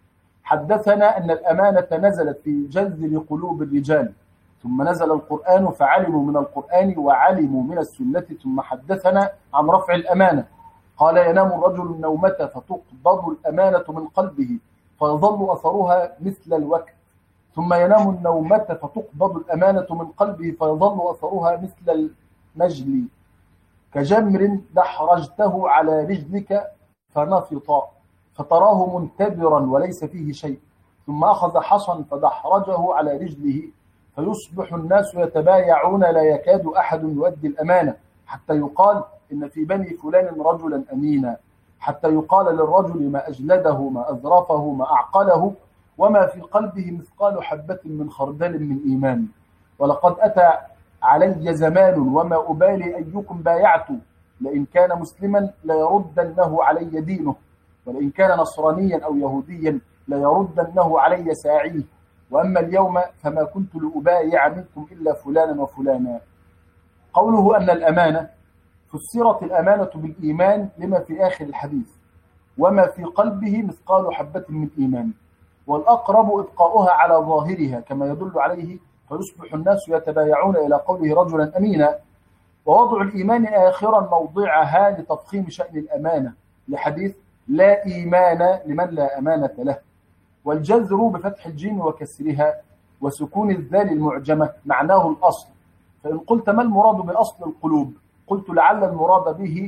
حدثنا أن الأمانة نزلت في جذر قلوب الرجال ثم نزل القرآن فعلموا من القرآن وعلموا من السنة. ثم حدثنا عن رفع الأمانة قال ينام الرجل النومة فتقبض الأمانة من قلبه فيظل أثرها مثل الوقت ثم ينام النومة فتقبض الأمانة من قلبه فيظل أثرها مثل المجلي كجمر دحرجته على رجلك فنفط فتراه منتبرا وليس فيه شيء ثم أخذ حصا فدحرجه على رجله فيصبح الناس يتبايعون لا يكاد أحد يؤدي الأمانة حتى يقال إن في بني فلان رجلا أمينا حتى يقال للرجل ما أجلده ما أذرفه ما أعقله وما في قلبه مثقال حبة من خردل من إيمان. ولقد أتى علي زمان وما أبالي أيكم بايعت لئن كان مسلما ليردنه علي دينه ولئن كان نصرانيا أو يهوديا ليردنه علي ساعيه وأما اليوم فما كنت لأبايع منكم إلا فلانا وفلانا. قوله أن الأمانة فسرت الأمانة بالإيمان لما في آخر الحديث وما في قلبه مثقال حبة من إيمان، والأقرب إبقاؤها على ظاهرها كما يدل عليه فيصبح الناس يتبايعون إلى قوله رجلا أمينا. ووضع الإيمان آخرا موضعها لتضخيم شأن الأمانة لحديث لا إيمان لمن لا أمانة له. والجذر بفتح الجيم وكسرها وسكون الذال المعجمة معناه الأصل. فإن قلت ما المراد بأصل القلوب قلت لعل المراد به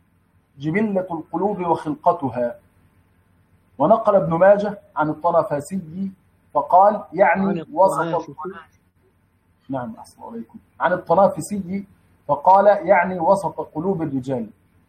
جبلة القلوب وخلقتها. ونقل ابن ماجه عن الطنافسي فقال يعني وسط نعم أحسن عليكم عن الطنافسي فقال يعني وسط قلوب الرجال.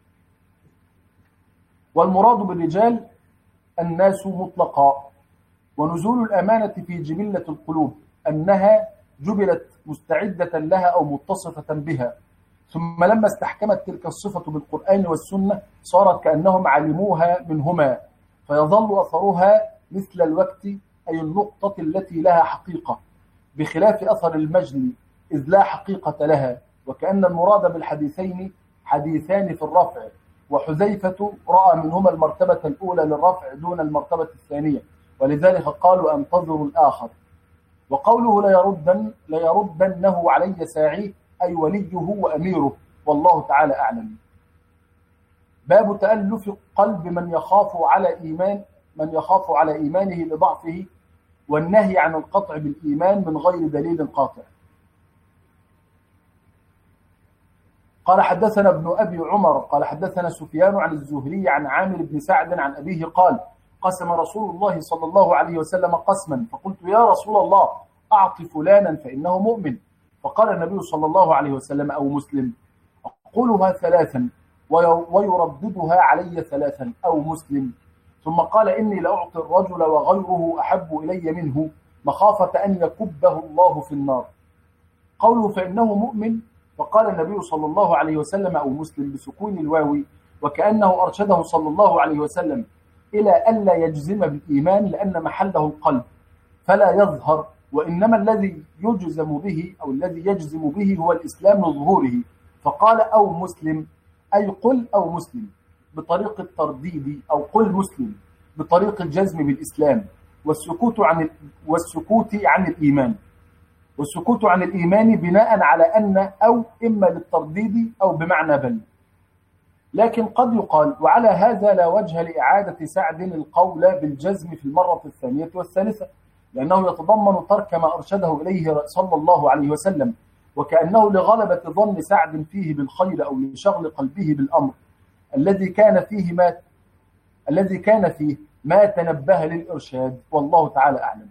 والمراد بالرجال الناس مطلقا. ونزول الأمانة في جبلة القلوب أنها جبلت مستعدة لها أو متصفة بها ثم لما استحكمت تلك الصفة بالقرآن والسنة صارت كأنهم علموها منهما فيظل أثرها مثل الوقت أي النقطة التي لها حقيقة بخلاف أثر المجل إذ لا حقيقة لها. وكأن المراد بالحديثين حديثان في الرفع وحذيفة رأى منهما المرتبة الأولى للرفع دون المرتبة الثانية، ولذلك قالوا أنتظروا الآخر. وقوله ليردنه علي ساعيه أي وليه وأميره، والله تعالى أعلم. باب تألف قلب من يخاف على إيمانه لضعفه، والنهي عن القطع بالإيمان من غير دليل قاطع. قال حدثنا ابن أبي عمر قال حدثنا سفيان عن الزهري عن عامر بن سعد عن أبيه قال قسم رسول الله صلى الله عليه وسلم قسما، فقلت يا رسول الله أعط فلانا فإنه مؤمن، فقال النبي صلى الله عليه وسلم أو مسلم. أقولها ثلاثا ويرددها علي ثلاثا أو مسلم. ثم قال إني لأعطي الرجل وغيره أحب إلي منه مخافة أن يكبه الله في النار. قوله فإنه مؤمن، فقال النبي صلى الله عليه وسلم أو مسلم بسكون الواو، وكأنه أرشده صلى الله عليه وسلم إلى ألا يجزم بالإيمان لأن محله القلب فلا يظهر، وإنما الذي يجزم به أو الذي يجزم به هو الإسلام لظهوره. فقال أو مسلم أي قل أو مسلم بطريق الترديد، أو قل مسلم بطريق الجزم بالإسلام، والسكوت عن الإيمان. والسكوت عن الإيمان بناء على أن أو إما للترديد أو بمعنى بل. لكن قد يقال وعلى هذا لا وجه لإعادة سعد القول بالجزم في المرة الثانية والثالثة، لأنه يتضمن ترك ما أرشده إليه صلى الله عليه وسلم، وكأنه لغلبة ظن سعد فيه بالخير أو لشغل قلبه بالأمر الذي كان فيه ما تنبه للإرشاد، والله تعالى أعلم.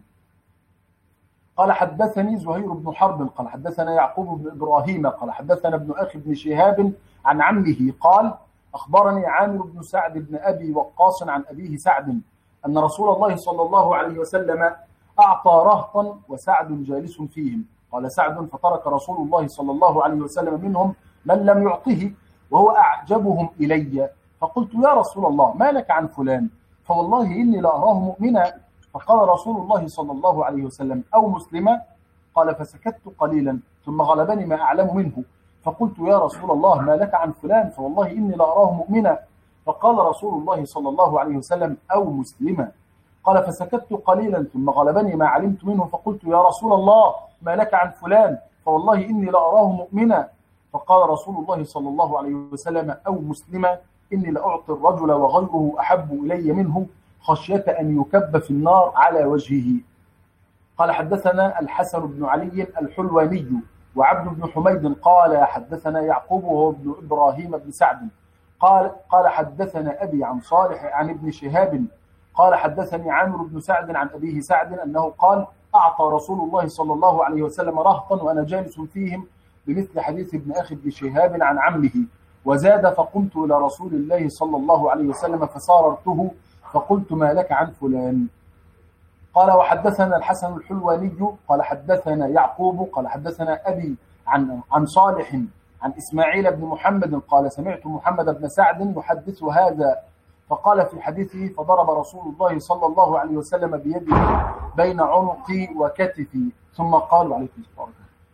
قال حدثني زهير بن حرب قال حدثنا يعقوب بن إبراهيم قال حدثنا ابن أخي بن شهاب عن عمه قال أخبرني عامر بن سعد بن أبي وقاص عن أبيه سعد أن رسول الله صلى الله عليه وسلم أعطى رهطا وسعد جالس فيهم. قال سعد فترك رسول الله صلى الله عليه وسلم منهم من لم يعطه وهو أعجبهم إلي، فقلت يا رسول الله ما لك عن فلان، فوالله إني لأراه مؤمنا. فقال رسول الله صلى الله عليه وسلم أو مسلما. قال فسكت قليلا ثم غلبني ما أعلم منه، فقلت يا رسول الله ما لك عن فلان، فوالله إني لأراه مؤمنا. فقال رسول الله صلى الله عليه وسلم أو مسلما. قال فسكت قليلا ثم غلبني ما علمت منه، فقلت يا رسول الله ما لك عن فلان، فوالله إني لأراه مؤمنا. فقال رسول الله صلى الله عليه وسلم أو مسلما إني لأعطي الرجل وغيره أحب إلي منه خشية أن يكب في النار على وجهه. قال حدثنا الحسن بن علي الحلواني وعبد بن حميد قال حدثنا يعقوب وهو ابن إبراهيم بن سعد قال حدثنا أبي عن صالح عن ابن شهاب قال حدثني عامر بن سعد عن أبيه سعد أنه قال أعطى رسول الله صلى الله عليه وسلم رهطا وأنا جالس فيهم بمثل حديث ابن أخي بن شهاب عن عمه، وزاد فقمت إلى رسول الله صلى الله عليه وسلم فساررته فقلت ما لك عن فلان. قال وحدثنا الحسن الحلواني قال حدثنا يعقوب قال حدثنا أبي عن صالح عن إسماعيل بن محمد قال سمعت محمد بن سعد يحدث هذا، فقال في حديثه فضرب رسول الله صلى الله عليه وسلم بيده بين عنقي وكتفي ثم قال عليكم السلام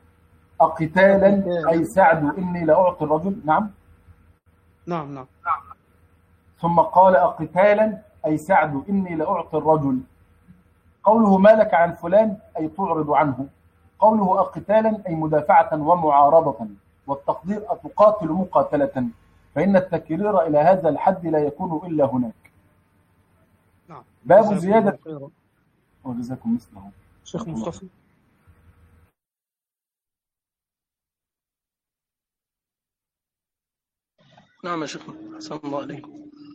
أقتالا أي سعد إني لأعطي الرجل. نعم. ثم قال أقتالا أي سعد إني لأعطي الرجل. قوله ما لك عن فلان أي تعرض عنه. قوله أقتالا أي مدافعة ومعارضة، والتقدير أتقاتل مقاتلة، فإن التكرير إلى هذا الحد لا يكون إلا هناك. نعم. باب زيادة وجزاكم مثله. شيخ مصطفى. نعم يا شيخ حسن الله عليكم.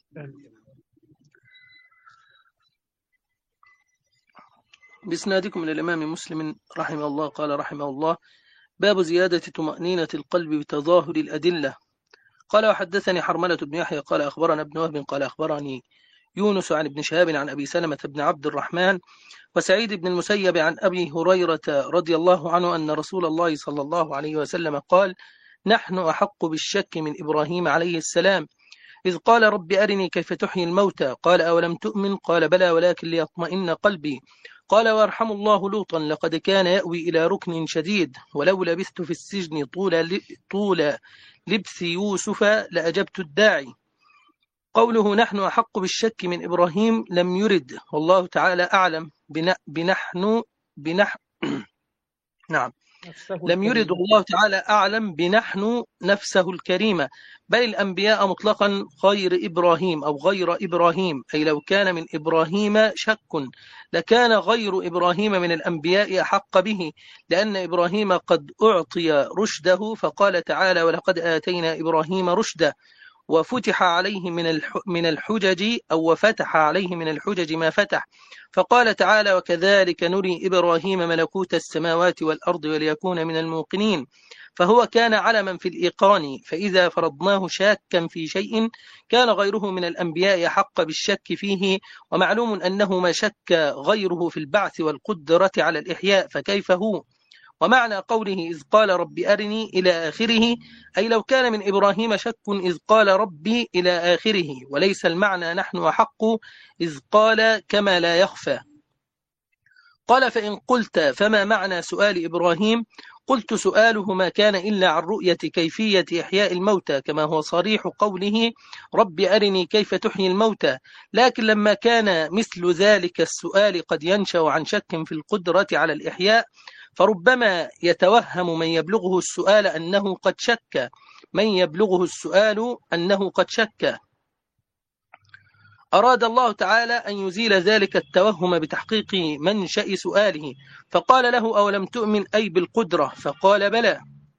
بإسنادكم إلى الإمام مسلم رحمه الله قال رحمه الله باب زيادة طمأنينة القلب بتظاهر الأدلة. قال وحدثني حرملة بن يحيى قال أخبرنا ابن وهب قال أخبرني يونس عن ابن شهاب عن أبي سلمة بن عبد الرحمن وسعيد بن المسيب عن أبي هريرة رضي الله عنه أن رسول الله صلى الله عليه وسلم قال نحن أحق بالشك من إبراهيم عليه السلام إذ قال رب أرني كيف تحيي الموتى قال أولم تؤمن قال بلى ولكن ليطمئن قلبي قال وارحم الله لوطا لقد كان يأوي إلى ركن شديد ولو لبثت في السجن طول لبث يوسف لأجبت الداعي قوله نحن أحق بالشك من إبراهيم لم يرد والله تعالى أعلم بنحن نعم لم يرد الله تعالى أعلم بنحن نفسه الكريمة، بل الأنبياء مطلقا غير إبراهيم أو غير إبراهيم، أي لو كان من إبراهيم شك لكان غير إبراهيم من الأنبياء أحق به، لأن إبراهيم قد أعطي رشده، فقال تعالى ولقد آتينا إبراهيم رشده، وفتح عليه من الحجج أو وفتح عليه من الحجج ما فتح، فقال تعالى وكذلك نري إبراهيم ملكوت السماوات والأرض وليكون من الموقنين، فهو كان علما في الإيقان، فإذا فرضناه شاكا في شيء كان غيره من الأنبياء حق بالشك فيه، ومعلوم أنه ما شك غيره في البعث والقدرة على الإحياء فكيف هو. ومعنى قوله إذ قال رب أرني إلى آخره، أي لو كان من إبراهيم شك إذ قال ربي إلى آخره، وليس المعنى نحن أحق إذ قال كما لا يخفى. قال فإن قلت فما معنى سؤال إبراهيم؟ قلت سؤاله ما كان إلا عن رؤية كيفية إحياء الموتى، كما هو صريح قوله رب أرني كيف تحيي الموتى، لكن لما كان مثل ذلك السؤال قد ينشأ عن شك في القدرة على الإحياء، فربما يتوهم من يبلغه السؤال أنه قد شك أراد الله تعالى أن يزيل ذلك التوهم بتحقيق منشأ سؤاله، فقال له أولم تؤمن أي بالقدرة؟ فقال بلى،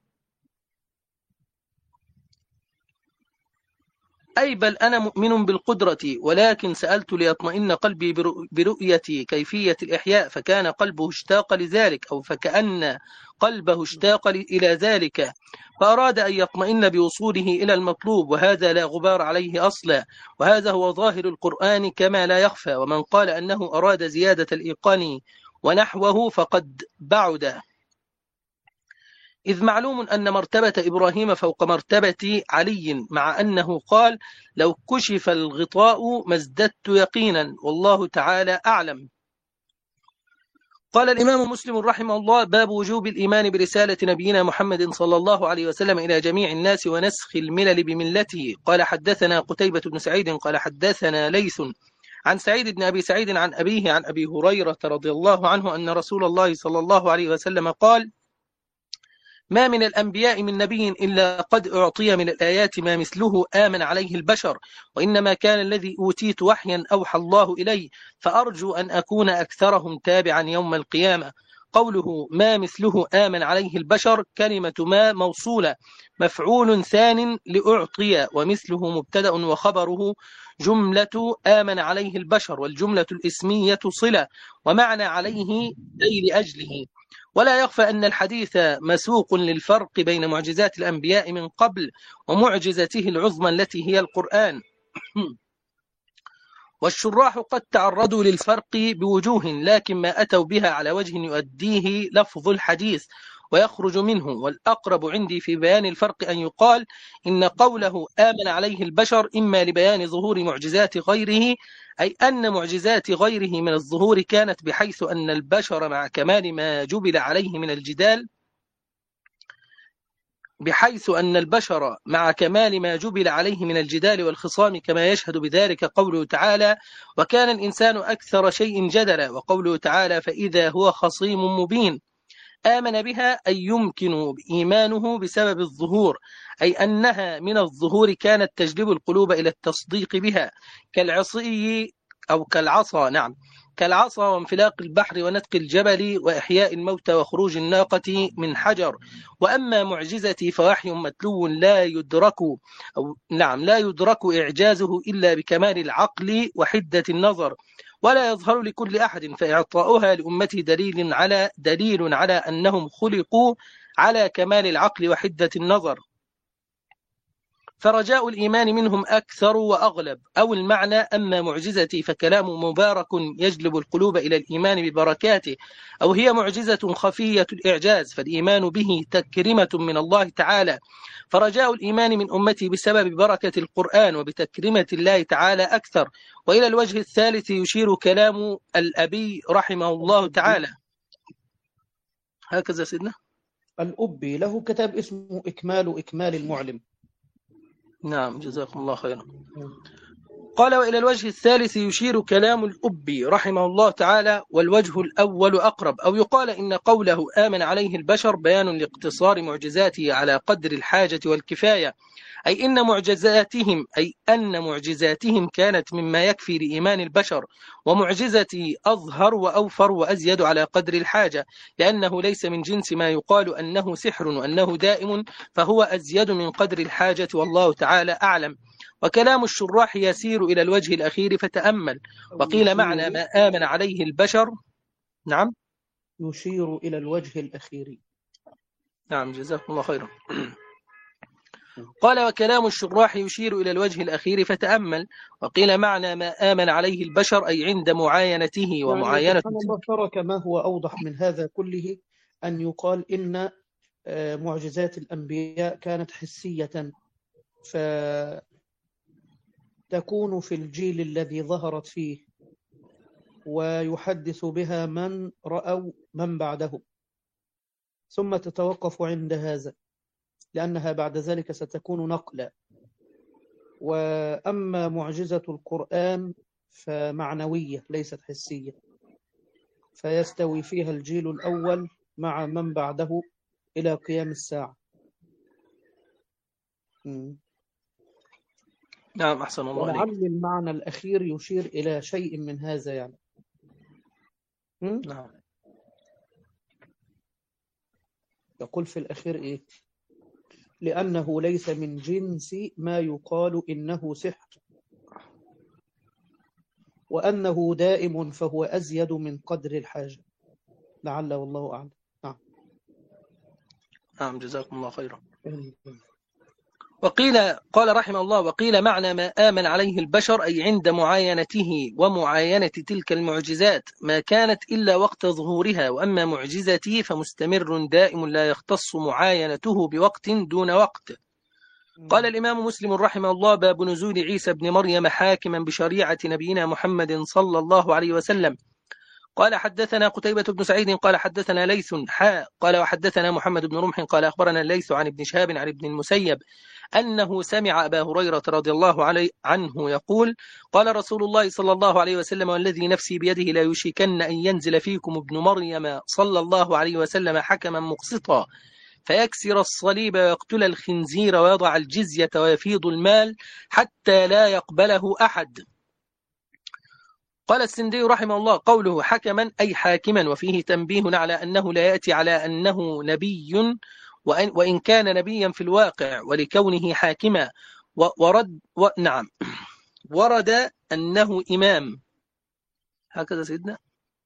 أي بل أنا مؤمن بالقدرة، ولكن سألت ليطمئن قلبي برؤية كيفية الإحياء، فكان قلبه اشتاق لذلك، أو فكأن قلبه اشتاق إلى ذلك، فأراد أن يطمئن بوصوله إلى المطلوب، وهذا لا غبار عليه أصلا، وهذا هو ظاهر القرآن كما لا يخفى. ومن قال أنه أراد زيادة الإيقان ونحوه فقد بعد، إذ معلوم أن مرتبة إبراهيم فوق مرتبة علي، مع أنه قال لو كشف الغطاء ما ازددت يقينا والله تعالى أعلم. قال الإمام مسلم رحمه الله باب وجوب الإيمان برسالة نبينا محمد صلى الله عليه وسلم إلى جميع الناس ونسخ الملل بملته. قال حدثنا قتيبة بن سعيد قال حدثنا ليث عن سعيد بن أبي سعيد عن أبيه عن أبي هريرة رضي الله عنه أن رسول الله صلى الله عليه وسلم قال ما من الأنبياء من نبي إلا قد أعطي من الآيات ما مثله آمن عليه البشر، وإنما كان الذي أوتيت وحيا أوحى الله إلي، فأرجو أن أكون أكثرهم تابعا يوم القيامة. قوله ما مثله آمن عليه البشر كلمة ما موصولة مفعول ثان لأعطي، ومثله مبتدأ وخبره جملة آمن عليه البشر، والجملة الإسمية صلة، ومعنى عليه أي لأجله. ولا يخفى أن الحديث مسوق للفرق بين معجزات الأنبياء من قبل ومعجزته العظمى التي هي القرآن. والشراح قد تعرضوا للفرق بوجوه، لكن ما أتوا بها على وجه يؤديه لفظ الحديث ويخرج منه، والأقرب عندي في بيان الفرق أن يقال إن قوله آمن عليه البشر إما لبيان ظهور معجزات غيره، أي أن معجزات غيره من الظهور كانت بحيث أن البشر مع كمال ما جبل عليه من الجدال والخصام، كما يشهد بذلك قوله تعالى وكان الإنسان أكثر شيء جدلا، وقوله تعالى فإذا هو خصيم مبين. آمن بها أي يمكن إيمانه بسبب الظهور، أي أنها من الظهور كانت تجلب القلوب إلى التصديق بها، كالعصي أو كالعصا، كالعصا وانفلاق البحر ونتق الجبل وإحياء الموتى وخروج الناقة من حجر. وأما معجزتي فوحي متلو لا يدرك إعجازه إلا بكمال العقل وحدة النظر، ولا يظهر لكل أحد، فإعطاؤها لأمته دليل على أنهم خلقوا على كمال العقل وحدة النظر، فرجاء الإيمان منهم أكثر وأغلب. أو المعنى أما معجزتي فكلام مبارك يجلب القلوب إلى الإيمان ببركاته، أو هي معجزة خفية الإعجاز فالإيمان به تكرمة من الله تعالى، فرجاء الإيمان من أمتي بسبب بركة القرآن وبتكرمة الله تعالى أكثر. وإلى الوجه الثالث يشير كلام الأبي رحمه الله تعالى. هكذا سيدنا الأبي له كتاب اسمه إكمال المعلم. نعم جزاكم الله خيرا. قال وإلى الوجه الثالث يشير كلام الأبي رحمه الله تعالى، والوجه الأول أقرب، أو يقال إن قوله آمن عليه البشر بيان لاقتصار معجزاته على قدر الحاجة والكفاية، أي أن معجزاتهم كانت مما يكفي لإيمان البشر، ومعجزتي أظهر وأوفر وأزيد على قدر الحاجة، لأنه ليس من جنس ما يقال أنه سحر وأنه دائم، فهو أزيد من قدر الحاجة، والله تعالى أعلم. وكلام الشراح يسير إلى الوجه الأخير فتأمل. وقيل معنى ما آمن عليه البشر. نعم، يشير إلى الوجه الأخير. نعم، جزاكم الله خيرا. قال وكلام الشراح يشير إلى الوجه الأخير فتأمل. وقيل معنى ما آمن عليه البشر أي عند معاينته ومعاينة. سبحان الله، ترك ما هو أوضح من هذا كله أن يقال إن معجزات الأنبياء كانت حسية، فتكون في الجيل الذي ظهرت فيه، ويحدث بها من رأوا من بعدهم، ثم تتوقف عند هذا، لأنها بعد ذلك ستكون نقلا. وأما معجزة القرآن فمعنوية ليست حسية، فيستوي فيها الجيل الأول مع من بعده إلى قيام الساعة. نعم، أحسن الله عليك. ولعل المعنى الأخير يشير إلى شيء من هذا يعني. نعم. يقول في الأخير إيه؟ لأنه ليس من جنس ما يقال إنه سحر، وأنه دائم فهو أزيد من قدر الحاجة، لعل والله أعلم. نعم، جزاكم الله خيرا. وقيل، قال رحمه الله، وقيل معنى ما آمن عليه البشر أي عند معاينته ومعاينة تلك المعجزات ما كانت إلا وقت ظهورها، وأما معجزته فمستمر دائم لا يختص معاينته بوقت دون وقت. قال الإمام مسلم رحمه الله باب نزول عيسى بن مريم حاكما بشريعة نبينا محمد صلى الله عليه وسلم. قال حدثنا قتيبة بن سعيد قال حدثنا ليث قال وحدثنا محمد بن رمح قال أخبرنا ليث عن ابن شهاب عن ابن المسيب أنه سمع أبا هريرة رضي الله عنه يقول قال رسول الله صلى الله عليه وسلم والذي نفسي بيده لا يشكن أن ينزل فيكم ابن مريم صلى الله عليه وسلم حكما مقسطا فيكسر الصليب ويقتل الخنزير ويضع الجزية ويفيض المال حتى لا يقبله أحد. قال السندي رحمه الله قوله حكما أي حاكما، وفيه تنبيه على أنه لا يأتي على أنه نبي وإن كان نبيا في الواقع ولكونه حاكما. نعم، ورد أنه إمام، هكذا سيدنا،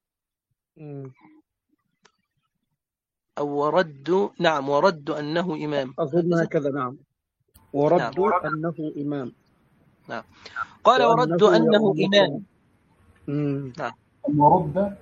أو ورد، نعم، ورد أنه إمام، أظن هكذا. نعم، ورد أنه إمام. نعم، قال ورد أنه إمام. نعم، ورد،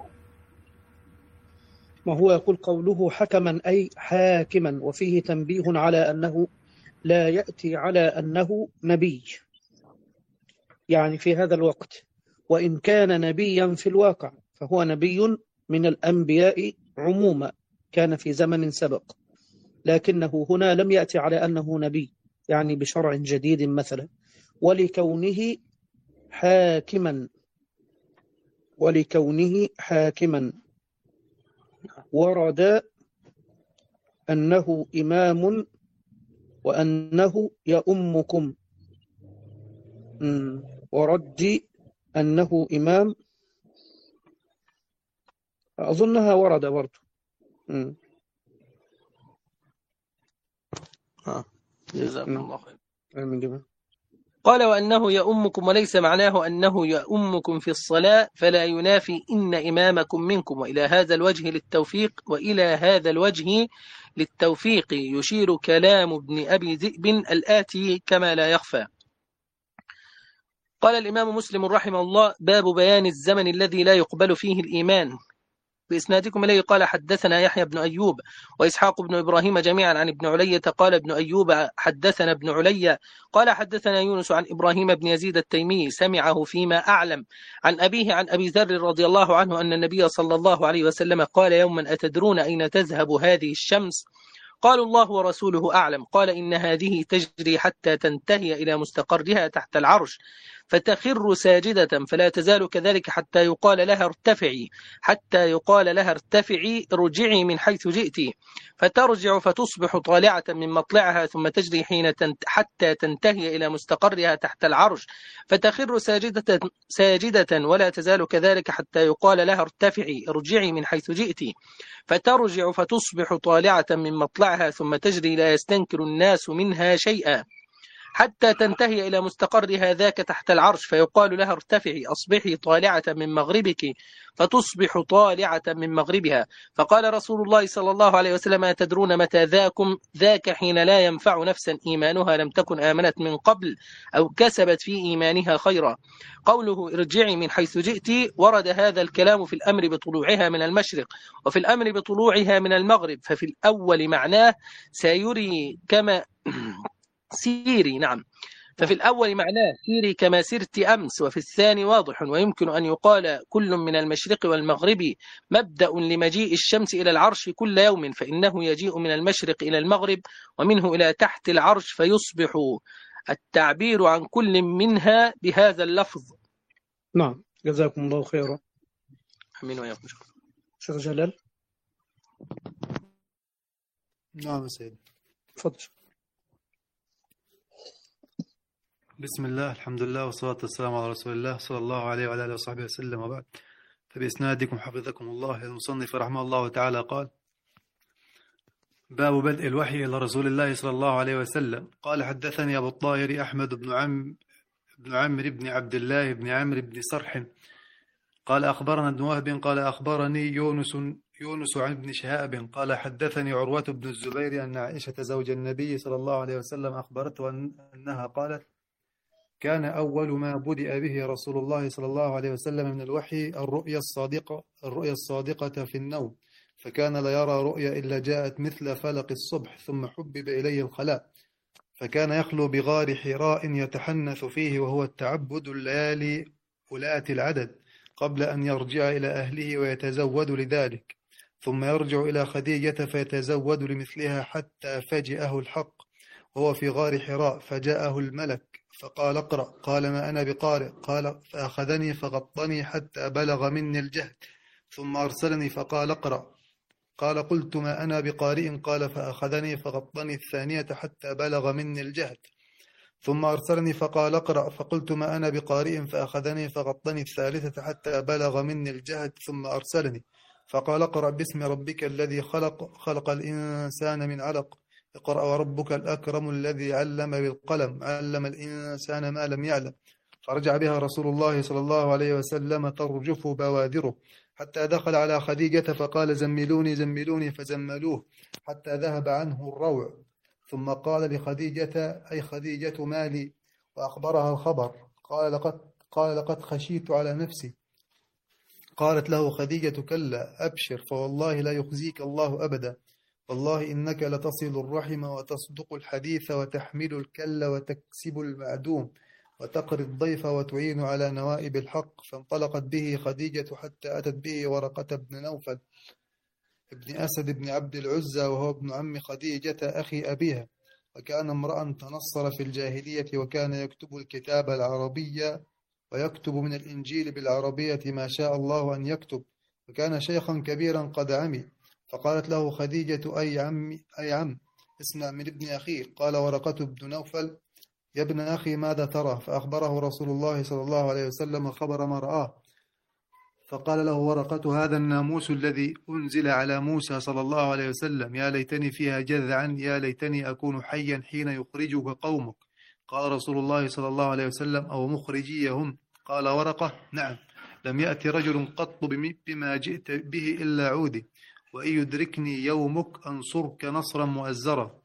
ما هو يقول قوله حكما أي حاكما، وفيه تنبيه على أنه لا يأتي على أنه نبي، يعني في هذا الوقت، وإن كان نبيا في الواقع فهو نبي من الأنبياء عموما، كان في زمن سبق، لكنه هنا لم يأتي على أنه نبي، يعني بشرع جديد مثلا، ولكونه حاكما ورد أنه إمام وأنه يؤمكم. ورد أنه إمام، أظنها ورد برضو. جزاكم الله خير. آمين. قال وأنه يؤمكم، وليس معناه أنه يؤمكم في الصلاة، فلا ينافي إن إمامكم منكم. وإلى هذا الوجه للتوفيق يشير كلام ابن أبي ذئب الآتي كما لا يخفى. قال الإمام مسلم رحمه الله باب بيان الزمن الذي لا يقبل فيه الإيمان بإسنادكم إليه. قال حدثنا يحيى بن أيوب وإسحاق بن إبراهيم جميعا عن ابن علية قال ابن أيوب حدثنا ابن علية قال حدثنا يونس عن إبراهيم بن يزيد التيمي سمعه فيما أعلم عن أبيه عن أبي ذر رضي الله عنه أن النبي صلى الله عليه وسلم قال يوما أتدرون أين تذهب هذه الشمس؟ قالوا الله ورسوله أعلم. قال إن هذه تجري حتى تنتهي إلى مستقرها تحت العرش، فتخر ساجدة فلا تزال كذلك حتى يقال لها ارتفعي ارجعي من حيث جئت، فترجع فتصبح طالعة من مطلعها ثم تجري حتى تنتهي إلى مستقرها تحت العرش، فتخر ساجدة ولا تزال كذلك حتى يقال لها ارتفعي ارجعي من حيث جئت، فترجع فتصبح طالعة من مطلعها ثم تجري لا يستنكر الناس منها شيئا حتى تنتهي إلى مستقرها ذاك تحت العرش، فيقال لها ارتفعي أصبحي طالعة من مغربك، فتصبح طالعة من مغربها. فقال رسول الله صلى الله عليه وسلم: تدرون متى ذاك حين لا ينفع نفسا إيمانها لم تكن آمنت من قبل أو كسبت في إيمانها خيرا. قوله ارجعي من حيث جئت ورد هذا الكلام في الأمر بطلوعها من المشرق وفي الأمر بطلوعها من المغرب، ففي الأول معناه سيري كما سيري، نعم، ففي الأول معناه سيري كما سرت أمس، وفي الثاني واضح، ويمكن أن يقال كل من المشرق والمغرب مبدأ لمجيء الشمس إلى العرش كل يوم، فإنه يجيء من المشرق إلى المغرب ومنه إلى تحت العرش، فيصبح التعبير عن كل منها بهذا اللفظ. نعم، جزاكم الله خيرا. أمين وياكم. شيخ جلال. نعم سيد. تفضل. بسم الله، الحمد لله، والصلاة والسلام على رسول الله صلى الله عليه وعلى آله وصحبه وسلم، وبعد. فبإسنادكم حفظكم الله، المصنف رحمه الله تعالى قال: باب بدء الوحي إلى رسول الله صلى الله عليه وسلم. قال: حدثني أبو الطاهر أحمد بن عمرو بن عبد الله بن عمرو بن صرح قال: أخبرنا ابن وهب قال: أخبرني يونس عن ابن شهاب قال: حدثني عروة بن الزبير أن عائشة زوج النبي صلى الله عليه وسلم أخبرته أنها قالت: كان أول ما بدأ به رسول الله صلى الله عليه وسلم من الوحي الرؤيا الصادقة في النوم، فكان لا يرى رؤيا إلا جاءت مثل فلق الصبح، ثم حبب إليه الخلاء، فكان يخلو بغار حراء يتحنث فيه، وهو التعبد الليالي أولات العدد، قبل أن يرجع إلى أهله ويتزود لذلك، ثم يرجع إلى خديجة فيتزود لمثلها، حتى فجأه الحق وهو في غار حراء، فجاءه الملك فقال: اقرأ. قال: ما أنا بقارئ. قال: فأخذني فغطني حتى بلغ مني الجهد، ثم أرسلني فقال: اقرأ. قال: قلت: ما أنا بقارئ. قال: فأخذني فغطني الثانية حتى بلغ مني الجهد، ثم أرسلني فقال: اقرأ. فقلت: ما أنا بقارئ. فأخذني فغطني الثالثة حتى بلغ مني الجهد، ثم أرسلني فقال: اقرأ باسم ربك الذي خلق الإنسان من علق، اقرأ وربك الأكرم الذي علم بالقلم، علم الإنسان ما لم يعلم. فرجع بها رسول الله صلى الله عليه وسلم ترجف بوادره، حتى دخل على خديجة فقال: زملوني زملوني، فزملوه حتى ذهب عنه الروع، ثم قال لخديجة: أي خديجة مالي؟ وأخبرها الخبر. قال: لقد خشيت على نفسي. قالت له خديجة: كلا، أبشر، فوالله لا يخزيك الله أبدا، والله إنك لتصل الرحم وتصدق الحديث وتحمل الكل وتكسب المعدوم وتقري الضيف وتعين على نوائب الحق. فانطلقت به خديجة حتى أتت به ورقة بن نوفل ابن أسد بن عبد العزى، وهو ابن عم خديجة أخي أبيها، وكان امرأ تنصر في الجاهلية، وكان يكتب الكتاب العربية ويكتب من الإنجيل بالعربية ما شاء الله أن يكتب، وكان شيخا كبيرا قد عمي. فقالت له خديجة: أي عم، اسمع من ابن أخي. قال ورقة بن نوفل: يا ابن أخي، ماذا ترى؟ فأخبره رسول الله صلى الله عليه وسلم خبر ما رآه. فقال له ورقة: هذا الناموس الذي أنزل على موسى صلى الله عليه وسلم، يا ليتني فيها جذعا، يا ليتني أكون حيا حين يخرجك قومك. قال رسول الله صلى الله عليه وسلم: أو مخرجيهم؟ قال ورقة: نعم، لم يأتي رجل قط بما جئت به إلا عودي، وإن يدركني يومك أنصرك نصرا مؤزرا.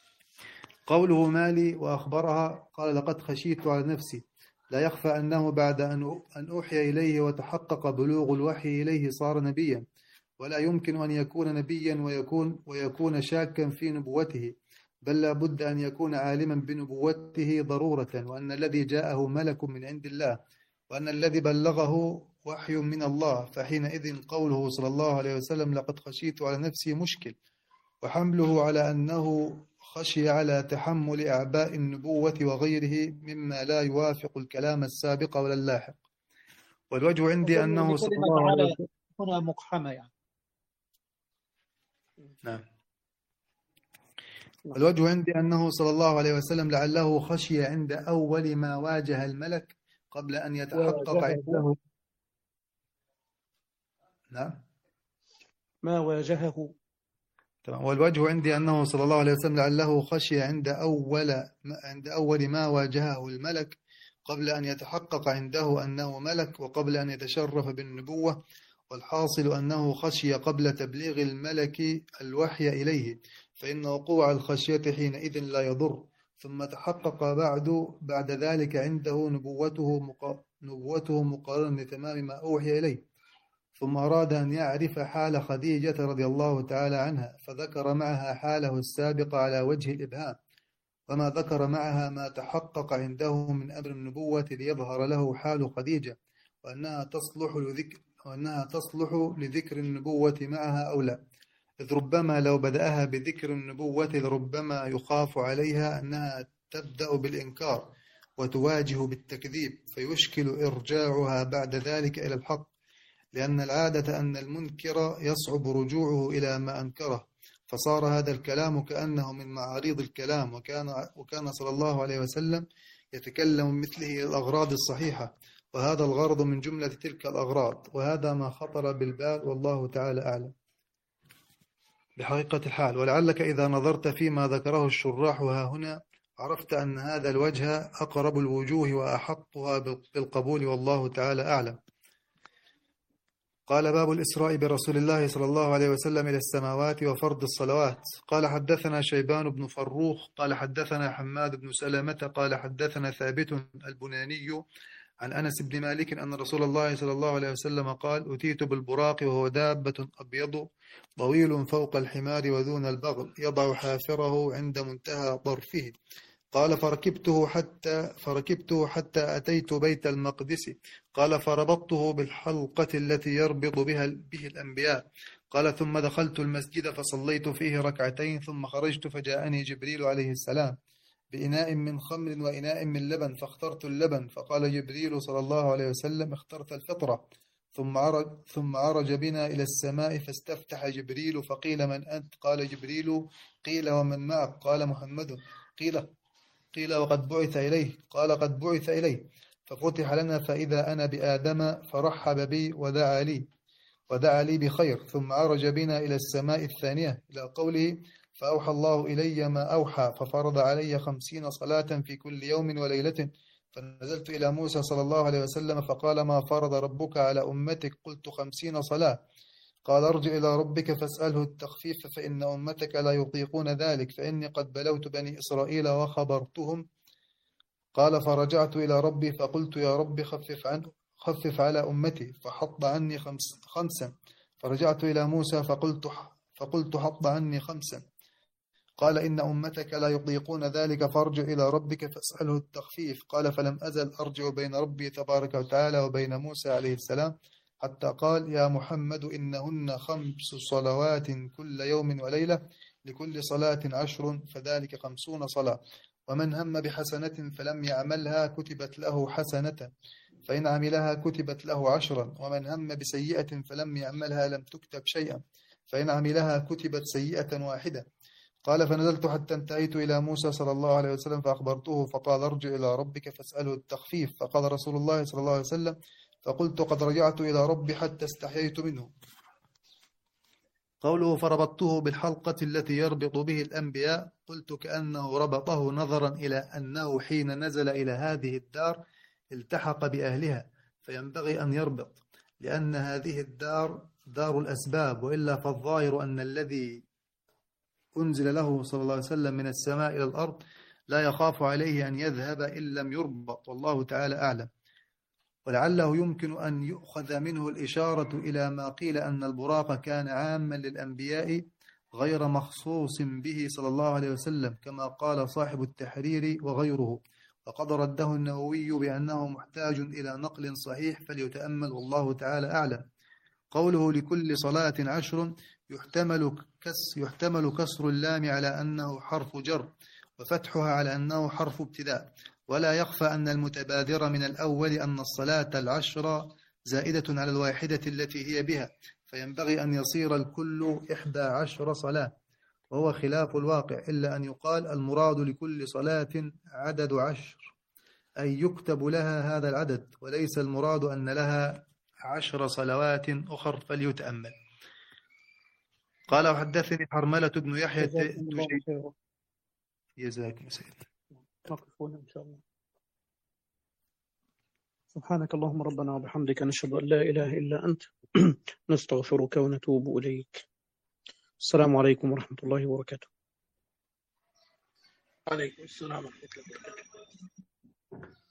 قوله مالي وأخبرها، قال: لقد خشيت على نفسي. لا يخفى أنه بعد أن أوحي إليه وتحقق بلوغ الوحي إليه صار نبيا، ولا يمكن أن يكون نبيا ويكون شاكا في نبوته، بل لا بد أن يكون عالما بنبوته ضرورة، وأن الذي جاءه ملك من عند الله، وأن الذي بلغه وحي من الله. فحينئذ قوله صلى الله عليه وسلم: لقد خشيت على نفسي مشكل، وحمله على أنه خشي على تحمل أعباء النبوة وغيره مما لا يوافق الكلام السابق ولا اللاحق. والوجه عندي أنه صلى الله عليه وسلم هنا مقحمة يعني. نعم. والوجه عندي أنه صلى الله عليه وسلم لعله خشي عند أول ما واجه الملك قبل أن يتحقق عنده. نعم. ما واجهه. تمام. والوجه عندي أنه صلى الله عليه وسلم لعله خشي عند أول ما واجهه الملك قبل أن يتحقق عنده أنه ملك وقبل أن يتشرف بالنبوة. والحاصل أنه خشي قبل تبليغ الملك الوحي إليه، فإن وقوع الخشية حينئذ لا يضر، ثم تحقق بعد ذلك عنده نبوته مقارنة لتمام ما أوحي إليه، ثم أراد أن يعرف حال خديجة رضي الله تعالى عنها، فذكر معها حاله السابق على وجه الإبهام، وما ذكر معها ما تحقق عنده من أمر النبوة ليظهر له حال خديجة وأنها تصلح لذكر النبوة معها أو لا، إذ ربما لو بدأها بذكر النبوة لربما يخاف عليها أنها تبدأ بالإنكار وتواجه بالتكذيب فيشكل إرجاعها بعد ذلك إلى الحق، لأن العادة أن المنكر يصعب رجوعه إلى ما أنكره، فصار هذا الكلام كأنه من معاريض الكلام، وكان صلى الله عليه وسلم يتكلم مثله الأغراض الصحيحة، وهذا الغرض من جملة تلك الأغراض، وهذا ما خطر بالبال والله تعالى أعلم بحقيقة الحال. ولعلك إذا نظرت فيما ذكره الشراح هنا عرفت أن هذا الوجه أقرب الوجوه وأحقها بالقبول والله تعالى أعلم. قال: باب الإسراء برسول الله صلى الله عليه وسلم إلى السماوات وفرض الصلوات. قال: حدثنا شيبان بن فروخ قال حدثنا حماد بن سلمة قال حدثنا ثابت البناني عن أنس بن مالك أن رسول الله صلى الله عليه وسلم قال: أتيت بالبراق وهو دابة أبيض طويل فوق الحمار ودون البغل يضع حافره عند منتهى طرفه. قال: فركبته حتى أتيت بيت المقدس. قال: فربطته بالحلقة التي يربط به الأنبياء. قال: ثم دخلت المسجد فصليت فيه ركعتين، ثم خرجت فجاءني جبريل عليه السلام بإناء من خمر وإناء من لبن، فاخترت اللبن، فقال جبريل صلى الله عليه وسلم: اخترت الفطرة. ثم عرج بنا إلى السماء فاستفتح جبريل فقيل: من أنت؟ قال جبريل: قيل: ومن معك؟ قال: محمد. قيل: وقد بعث إليه؟ قال: قد بعث إليه. ففتح لنا فإذا أنا بآدم فرحب بي ودعا لي بخير. ثم عرج بنا إلى السماء الثانية إلى قوله: فأوحى الله إلي ما أوحى، ففرض علي 50 صلاة في كل يوم وليلة. فنزلت إلى موسى صلى الله عليه وسلم فقال: ما فرض ربك على أمتك؟ قلت: 50 صلاة. قال: ارجع إلى ربك فاسأله التخفيف فإن أمتك لا يطيقون ذلك، فإني قد بلوت بني إسرائيل وخبرتهم. قال: فرجعت إلى ربي فقلت: يا رب خفف على أمتي، فحط عني 5. فرجعت إلى موسى فقلت: حط عني 5. قال: إن أمتك لا يطيقون ذلك، فارجع إلى ربك فاسأله التخفيف. قال: فلم أزل أرجع بين ربي تبارك وتعالى وبين موسى عليه السلام حتى قال: يا محمد إنهن 5 صلوات كل يوم وليلة، لكل صلاة 10، فذلك 50 صلاة. ومن هم بحسنة فلم يعملها كتبت له حسنة، فإن عملها كتبت له 10. ومن هم بسيئة فلم يعملها لم تكتب شيئا، فإن عملها كتبت سيئة واحدة. قال: فنزلت حتى انتهيت إلى موسى صلى الله عليه وسلم فأخبرته، فقال: ارجع إلى ربك فاسأله التخفيف. فقال رسول الله صلى الله عليه وسلم: فقلت: قد رجعت إلى ربي حتى استحييت منه. قوله: فربطته بالحلقة التي يربط به الأنبياء، قلت: كأنه ربطه نظرا إلى أنه حين نزل إلى هذه الدار التحق بأهلها، فينبغي أن يربط، لأن هذه الدار دار الأسباب، وإلا فالظاهر أن الذي أنزل له صلى الله عليه وسلم من السماء إلى الأرض لا يخاف عليه أن يذهب إن لم يربط، والله تعالى أعلم. ولعله يمكن أن يؤخذ منه الإشارة إلى ما قيل أن البراق كان عاما للأنبياء غير مخصوص به صلى الله عليه وسلم، كما قال صاحب التحرير وغيره، وقد رده النووي بأنه محتاج إلى نقل صحيح، فليتأمل والله تعالى أعلم. قوله لكل صلاة 10 يحتمل كسر اللام على أنه حرف جر وفتحها على أنه حرف ابتداء، ولا يخفى أن المتبادر من الأول أن الصلاة 10 زائدة على الواحدة التي هي بها، فينبغي أن يصير الكل 11 صلاة، وهو خلاف الواقع، إلا أن يقال المراد لكل صلاة عدد 10، أي يكتب لها هذا العدد، وليس المراد أن لها 10 صلوات أخر، فليتأمل. قال وحدثني حرملة بن يحيى جزاكم الله خيرا. جزاكم سيدنا. نقف هنا إن شاء الله. سبحانك اللهم ربنا وبحمدك، نشهد أن لا إله إلا أنت، نستغفرك ونتوب إليك. السلام عليكم ورحمة الله وبركاته. عليكم السلام ورحمة الله وبركاته.